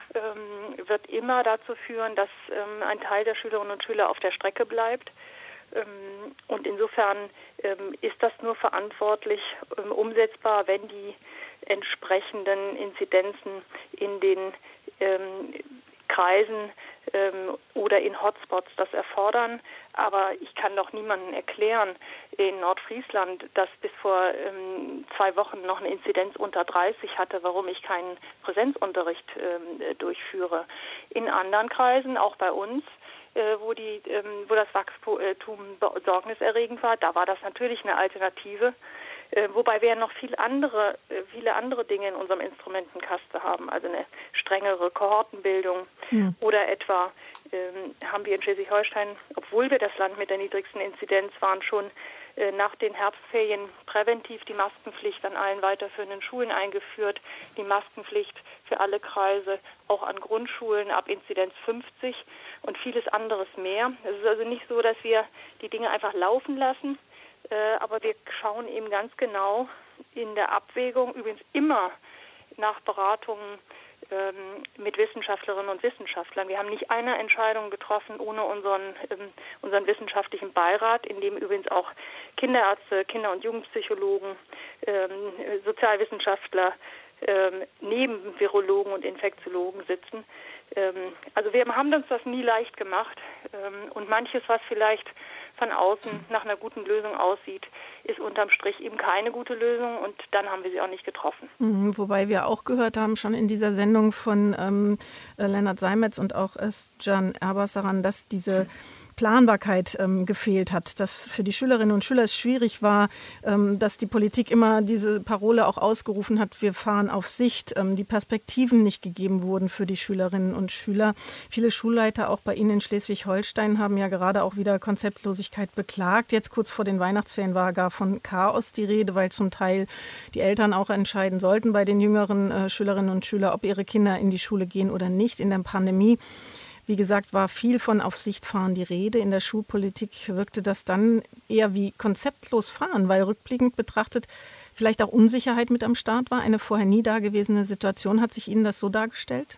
ähm, wird immer dazu führen, dass ähm, ein Teil der Schülerinnen und Schüler auf der Strecke bleibt. Ähm, und insofern ähm, ist das nur verantwortlich ähm, umsetzbar, wenn die entsprechenden Inzidenzen in den ähm, Kreisen ähm, oder in Hotspots das erfordern. Aber ich kann doch niemandem erklären in Nordfriesland, das bis vor ähm, zwei Wochen noch eine Inzidenz unter dreißig hatte, warum ich keinen Präsenzunterricht ähm, durchführe. In anderen Kreisen, auch bei uns, äh, wo, die, ähm, wo das Wachstum besorgniserregend war, da war das natürlich eine Alternative. Äh, wobei wir ja noch viel andere, äh, viele andere Dinge in unserem Instrumentenkasten haben, also eine strengere Kohortenbildung ja. Oder etwa ähm, haben wir in Schleswig-Holstein, obwohl wir das Land mit der niedrigsten Inzidenz waren, schon äh, nach den Herbstferien präventiv die Maskenpflicht an allen weiterführenden Schulen eingeführt, die Maskenpflicht für alle Kreise, auch an Grundschulen ab Inzidenz fünfzig und vieles anderes mehr. Es ist also nicht so, dass wir die Dinge einfach laufen lassen, aber wir schauen eben ganz genau in der Abwägung, übrigens immer nach Beratungen ähm, mit Wissenschaftlerinnen und Wissenschaftlern. Wir haben nicht eine Entscheidung getroffen ohne unseren, ähm, unseren wissenschaftlichen Beirat, in dem übrigens auch Kinderärzte, Kinder- und Jugendpsychologen, ähm, Sozialwissenschaftler ähm, neben Virologen und Infektiologen sitzen. Ähm, also wir haben uns das nie leicht gemacht ähm, und manches, was vielleicht von außen nach einer guten Lösung aussieht, ist unterm Strich eben keine gute Lösung und dann haben wir sie auch nicht getroffen. Mhm, wobei wir auch gehört haben, schon in dieser Sendung von ähm, Lennart Seimetz und auch Özcan Erbasaran, dass diese Planbarkeit ähm, gefehlt hat, dass für die Schülerinnen und Schüler es schwierig war, ähm, dass die Politik immer diese Parole auch ausgerufen hat, wir fahren auf Sicht, ähm, die Perspektiven nicht gegeben wurden für die Schülerinnen und Schüler. Viele Schulleiter, auch bei Ihnen in Schleswig-Holstein, haben ja gerade auch wieder Konzeptlosigkeit beklagt. Jetzt kurz vor den Weihnachtsferien war gar von Chaos die Rede, weil zum Teil die Eltern auch entscheiden sollten bei den jüngeren äh, Schülerinnen und Schülern, ob ihre Kinder in die Schule gehen oder nicht in der Pandemie. Wie gesagt, war viel von auf Sicht fahren die Rede. In der Schulpolitik wirkte das dann eher wie konzeptlos fahren, weil rückblickend betrachtet vielleicht auch Unsicherheit mit am Start war. Eine vorher nie dagewesene Situation. Hat sich Ihnen das so dargestellt?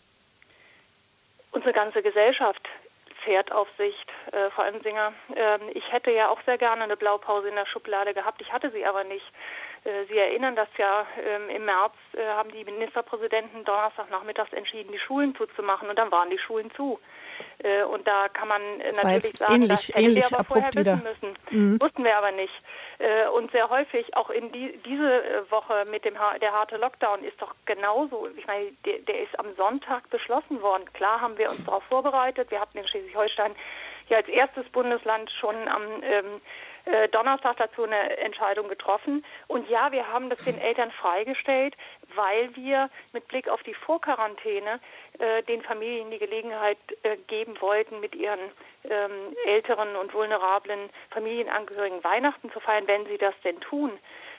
Unsere ganze Gesellschaft fährt auf Sicht, äh, Frau Ensinger. Ähm, ich hätte ja auch sehr gerne eine Blaupause in der Schublade gehabt. Ich hatte sie aber nicht. Sie erinnern das ja, ähm, im März äh, haben die Ministerpräsidenten Donnerstagnachmittags entschieden, die Schulen zuzumachen und dann waren die Schulen zu. Äh, und da kann man äh, natürlich sagen, ähnlich, das hätten ähnlich wir aber vorher wissen müssen. Mhm. Wussten wir aber nicht. Äh, und sehr häufig, auch in die, diese Woche mit dem der harte Lockdown ist doch genauso, ich meine, der, der ist am Sonntag beschlossen worden. Klar haben wir uns darauf vorbereitet. Wir hatten in Schleswig-Holstein ja als erstes Bundesland schon am ähm, äh, Donnerstag dazu eine Entscheidung getroffen. Und ja, wir haben das den Eltern freigestellt, weil wir mit Blick auf die Vorquarantäne äh, den Familien die Gelegenheit äh, geben wollten, mit ihren ähm, älteren und vulnerablen Familienangehörigen Weihnachten zu feiern, wenn sie das denn tun.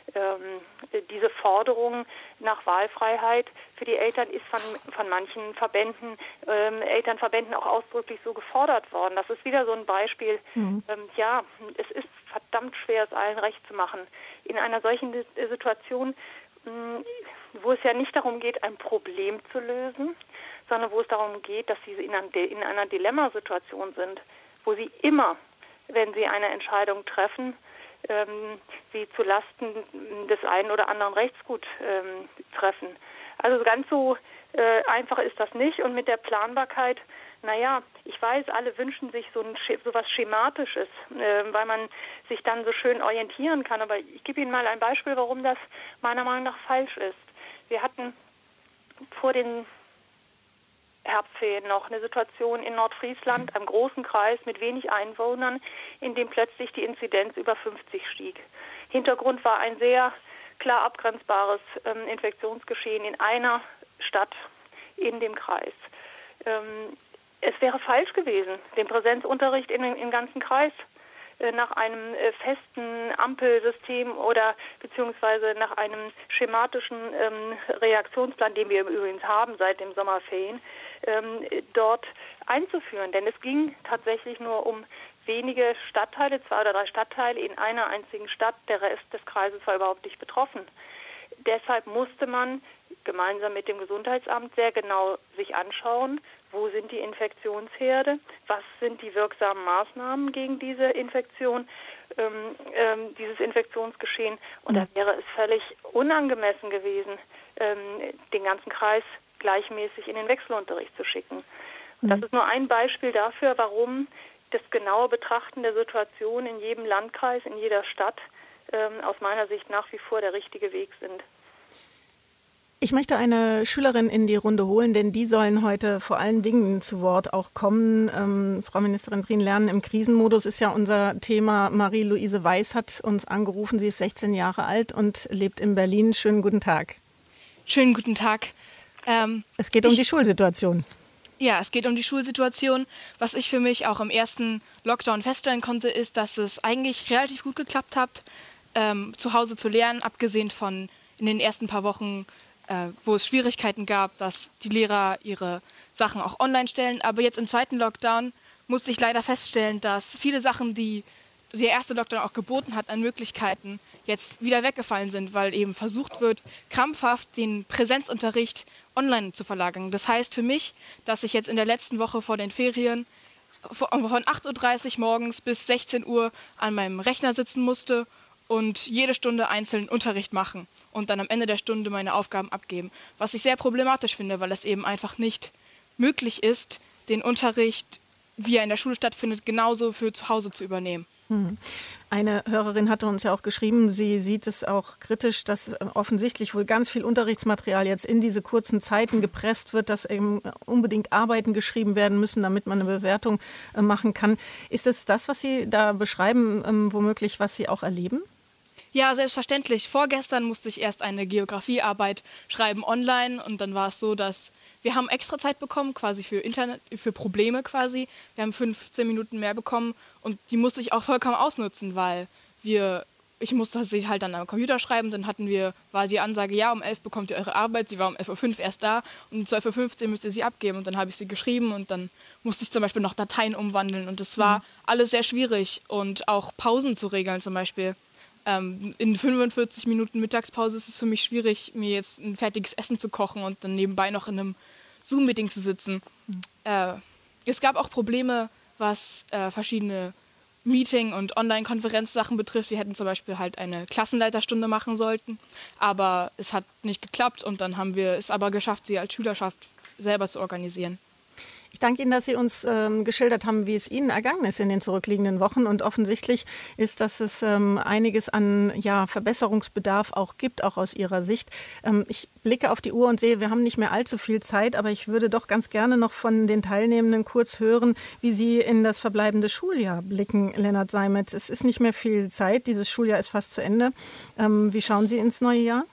Ähm, diese Forderung nach Wahlfreiheit für die Eltern ist von, von manchen Verbänden, ähm, Elternverbänden auch ausdrücklich so gefordert worden. Das ist wieder so ein Beispiel. Mhm. Ähm, ja, es ist verdammt schwer, es allen recht zu machen. In einer solchen Situation, mh, wo es ja nicht darum geht, ein Problem zu lösen, sondern wo es darum geht, dass sie in, ein, in einer Dilemmasituation sind, wo sie immer, wenn sie eine Entscheidung treffen, ähm, sie zu Lasten des einen oder anderen Rechtsgut ähm, treffen. Also ganz so äh, einfach ist das nicht. Und mit der Planbarkeit, naja, ich weiß, alle wünschen sich so, ein, so was Schematisches, äh, weil man sich dann so schön orientieren kann. Aber ich gebe Ihnen mal ein Beispiel, warum das meiner Meinung nach falsch ist. Wir hatten vor den Herbstferien noch eine Situation in Nordfriesland, einem großen Kreis mit wenig Einwohnern, in dem plötzlich die Inzidenz über fünfzig stieg. Hintergrund war ein sehr klar abgrenzbares ähm, Infektionsgeschehen in einer Stadt in dem Kreis. Ähm, es wäre falsch gewesen, den Präsenzunterricht in, im ganzen Kreis äh, nach einem äh, festen Ampelsystem oder beziehungsweise nach einem schematischen ähm, Reaktionsplan, den wir übrigens haben seit dem Sommerferien, ähm, dort einzuführen. Denn es ging tatsächlich nur um wenige Stadtteile, zwei oder drei Stadtteile in einer einzigen Stadt. Der Rest des Kreises war überhaupt nicht betroffen. Deshalb musste man gemeinsam mit dem Gesundheitsamt sehr genau sich anschauen, wo sind die Infektionsherde, was sind die wirksamen Maßnahmen gegen diese Infektion, ähm, ähm, dieses Infektionsgeschehen. Und da wäre es völlig unangemessen gewesen, ähm, den ganzen Kreis gleichmäßig in den Wechselunterricht zu schicken. Und das ist nur ein Beispiel dafür, warum das genaue Betrachten der Situation in jedem Landkreis, in jeder Stadt ähm, aus meiner Sicht nach wie vor der richtige Weg sind. Ich möchte eine Schülerin in die Runde holen, denn die sollen heute vor allen Dingen zu Wort auch kommen. Ähm, Frau Ministerin Prien, Lernen im Krisenmodus ist ja unser Thema. Marie-Louise Weiß hat uns angerufen. Sie ist sechzehn Jahre alt und lebt in Berlin. Schönen guten Tag. Schönen guten Tag. Ähm, es geht um ich, die Schulsituation. Ja, es geht um die Schulsituation. Was ich für mich auch im ersten Lockdown feststellen konnte, ist, dass es eigentlich relativ gut geklappt hat, ähm, zu Hause zu lernen, abgesehen von in den ersten paar Wochen, äh, wo es Schwierigkeiten gab, dass die Lehrer ihre Sachen auch online stellen. Aber jetzt im zweiten Lockdown musste ich leider feststellen, dass viele Sachen, die der erste Lockdown auch geboten hat an Möglichkeiten, jetzt wieder weggefallen sind, weil eben versucht wird, krampfhaft den Präsenzunterricht online zu verlagern. Das heißt für mich, dass ich jetzt in der letzten Woche vor den Ferien von acht Uhr dreißig morgens bis sechzehn Uhr an meinem Rechner sitzen musste und jede Stunde einzeln Unterricht machen und dann am Ende der Stunde meine Aufgaben abgeben. Was ich sehr problematisch finde, weil es eben einfach nicht möglich ist, den Unterricht, wie er in der Schule stattfindet, genauso für zu Hause zu übernehmen. Eine Hörerin hatte uns ja auch geschrieben, sie sieht es auch kritisch, dass offensichtlich wohl ganz viel Unterrichtsmaterial jetzt in diese kurzen Zeiten gepresst wird, dass eben unbedingt Arbeiten geschrieben werden müssen, damit man eine Bewertung machen kann. Ist es das, was Sie da beschreiben, womöglich, was Sie auch erleben? Ja, selbstverständlich. Vorgestern musste ich erst eine Geografiearbeit schreiben online und dann war es so, dass wir haben extra Zeit bekommen, quasi für Internet, für Probleme quasi. Wir haben fünfzehn Minuten mehr bekommen und die musste ich auch vollkommen ausnutzen, weil wir, ich musste sie halt dann am Computer schreiben, dann hatten wir, war die Ansage, ja, um elf bekommt ihr eure Arbeit, sie war um elf Uhr fünf erst da und um zwölf Uhr fünfzehn müsst ihr sie abgeben und dann habe ich sie geschrieben und dann musste ich zum Beispiel noch Dateien umwandeln und das war mhm. alles sehr schwierig und auch Pausen zu regeln zum Beispiel. Ähm, in fünfundvierzig Minuten Mittagspause ist es für mich schwierig, mir jetzt ein fertiges Essen zu kochen und dann nebenbei noch in einem Zoom-Meeting zu sitzen. Mhm. Äh, es gab auch Probleme, was äh, verschiedene Meeting- und Online-Konferenzsachen betrifft. Wir hätten zum Beispiel halt eine Klassenleiterstunde machen sollten, aber es hat nicht geklappt und dann haben wir es aber geschafft, sie als Schülerschaft selber zu organisieren. Ich danke Ihnen, dass Sie uns ähm, geschildert haben, wie es Ihnen ergangen ist in den zurückliegenden Wochen. Und offensichtlich ist, dass es ähm, einiges an ja, Verbesserungsbedarf auch gibt, auch aus Ihrer Sicht. Ähm, ich blicke auf die Uhr und sehe, wir haben nicht mehr allzu viel Zeit, aber ich würde doch ganz gerne noch von den Teilnehmenden kurz hören, wie Sie in das verbleibende Schuljahr blicken, Lennart Seimetz. Es ist nicht mehr viel Zeit, dieses Schuljahr ist fast zu Ende. Ähm, wie schauen Sie ins neue Jahr?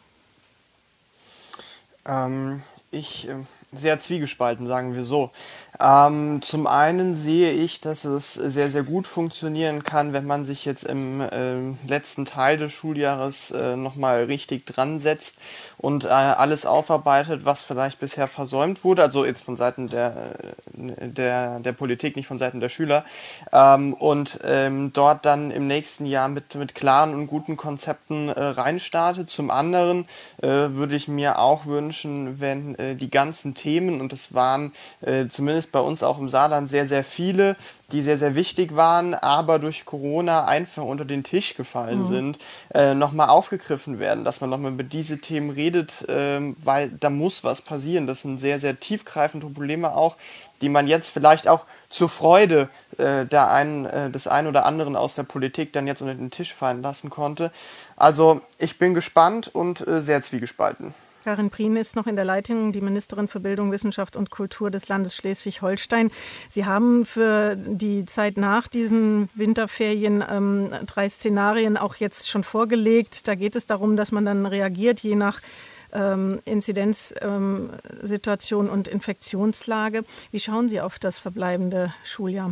Ähm, ich... Äh Sehr zwiegespalten, sagen wir so. Ähm, zum einen sehe ich, dass es sehr, sehr gut funktionieren kann, wenn man sich jetzt im äh, letzten Teil des Schuljahres äh, nochmal richtig dran setzt und äh, alles aufarbeitet, was vielleicht bisher versäumt wurde, also jetzt von Seiten der, der, der Politik, nicht von Seiten der Schüler, ähm, und ähm, dort dann im nächsten Jahr mit, mit klaren und guten Konzepten äh, reinstartet. Zum anderen äh, würde ich mir auch wünschen, wenn äh, die ganzen Themen, und es waren äh, zumindest bei uns auch im Saarland sehr, sehr viele, die sehr, sehr wichtig waren, aber durch Corona einfach unter den Tisch gefallen mhm. sind, äh, nochmal aufgegriffen werden, dass man nochmal über diese Themen redet, äh, weil da muss was passieren. Das sind sehr, sehr tiefgreifende Probleme auch, die man jetzt vielleicht auch zur Freude äh, der einen, äh, des einen oder anderen aus der Politik dann jetzt unter den Tisch fallen lassen konnte. Also ich bin gespannt und äh, sehr zwiegespalten. Karin Prien ist noch in der Leitung, die Ministerin für Bildung, Wissenschaft und Kultur des Landes Schleswig-Holstein. Sie haben für die Zeit nach diesen Winterferien ähm, drei Szenarien auch jetzt schon vorgelegt. Da geht es darum, dass man dann reagiert, je nach ähm, Inzidenzsituation ähm, und Infektionslage. Wie schauen Sie auf das verbleibende Schuljahr?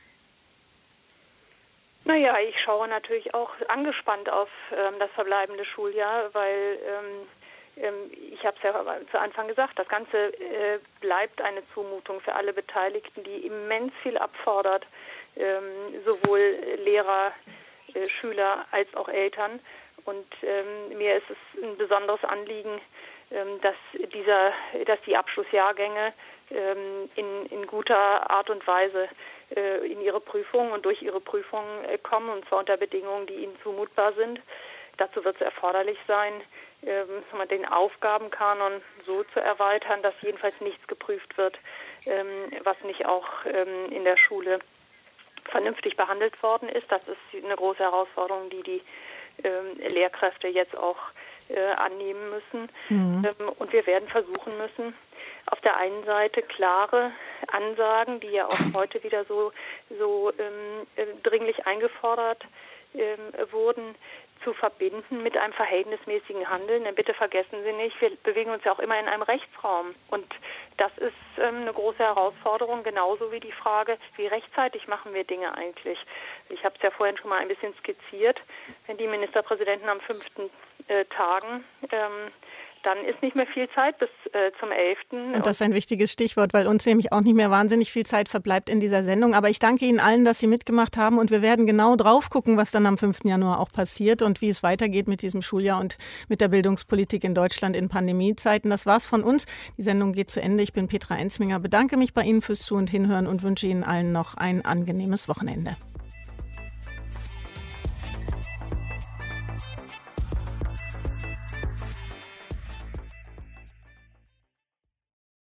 Naja, ich schaue natürlich auch angespannt auf ähm, das verbleibende Schuljahr, weil ähm, ich habe es ja zu Anfang gesagt, das Ganze äh, bleibt eine Zumutung für alle Beteiligten, die immens viel abfordert, ähm, sowohl Lehrer, äh, Schüler als auch Eltern. Und ähm, mir ist es ein besonderes Anliegen, ähm, dass, dieser, dass die Abschlussjahrgänge ähm, in, in guter Art und Weise äh, in ihre Prüfungen und durch ihre Prüfungen äh, kommen, und zwar unter Bedingungen, die ihnen zumutbar sind. Dazu wird es erforderlich sein, den Aufgabenkanon so zu erweitern, dass jedenfalls nichts geprüft wird, was nicht auch in der Schule vernünftig behandelt worden ist. Das ist eine große Herausforderung, die die Lehrkräfte jetzt auch annehmen müssen. Mhm. Und wir werden versuchen müssen, auf der einen Seite klare Ansagen, die ja auch heute wieder so, so dringlich eingefordert wurden, zu verbinden mit einem verhältnismäßigen Handeln. Denn bitte vergessen Sie nicht, wir bewegen uns ja auch immer in einem Rechtsraum. Und das ist ähm, eine große Herausforderung, genauso wie die Frage, wie rechtzeitig machen wir Dinge eigentlich. Ich habe es ja vorhin schon mal ein bisschen skizziert. Wenn die Ministerpräsidenten am fünften äh, tagen, ähm, dann ist nicht mehr viel Zeit bis äh, zum elften Und das ist ein wichtiges Stichwort, weil uns nämlich auch nicht mehr wahnsinnig viel Zeit verbleibt in dieser Sendung. Aber ich danke Ihnen allen, dass Sie mitgemacht haben, und wir werden genau drauf gucken, was dann am fünften Januar auch passiert und wie es weitergeht mit diesem Schuljahr und mit der Bildungspolitik in Deutschland in Pandemiezeiten. Das war's von uns. Die Sendung geht zu Ende. Ich bin Petra Enzminger, bedanke mich bei Ihnen fürs Zu- und Hinhören und wünsche Ihnen allen noch ein angenehmes Wochenende.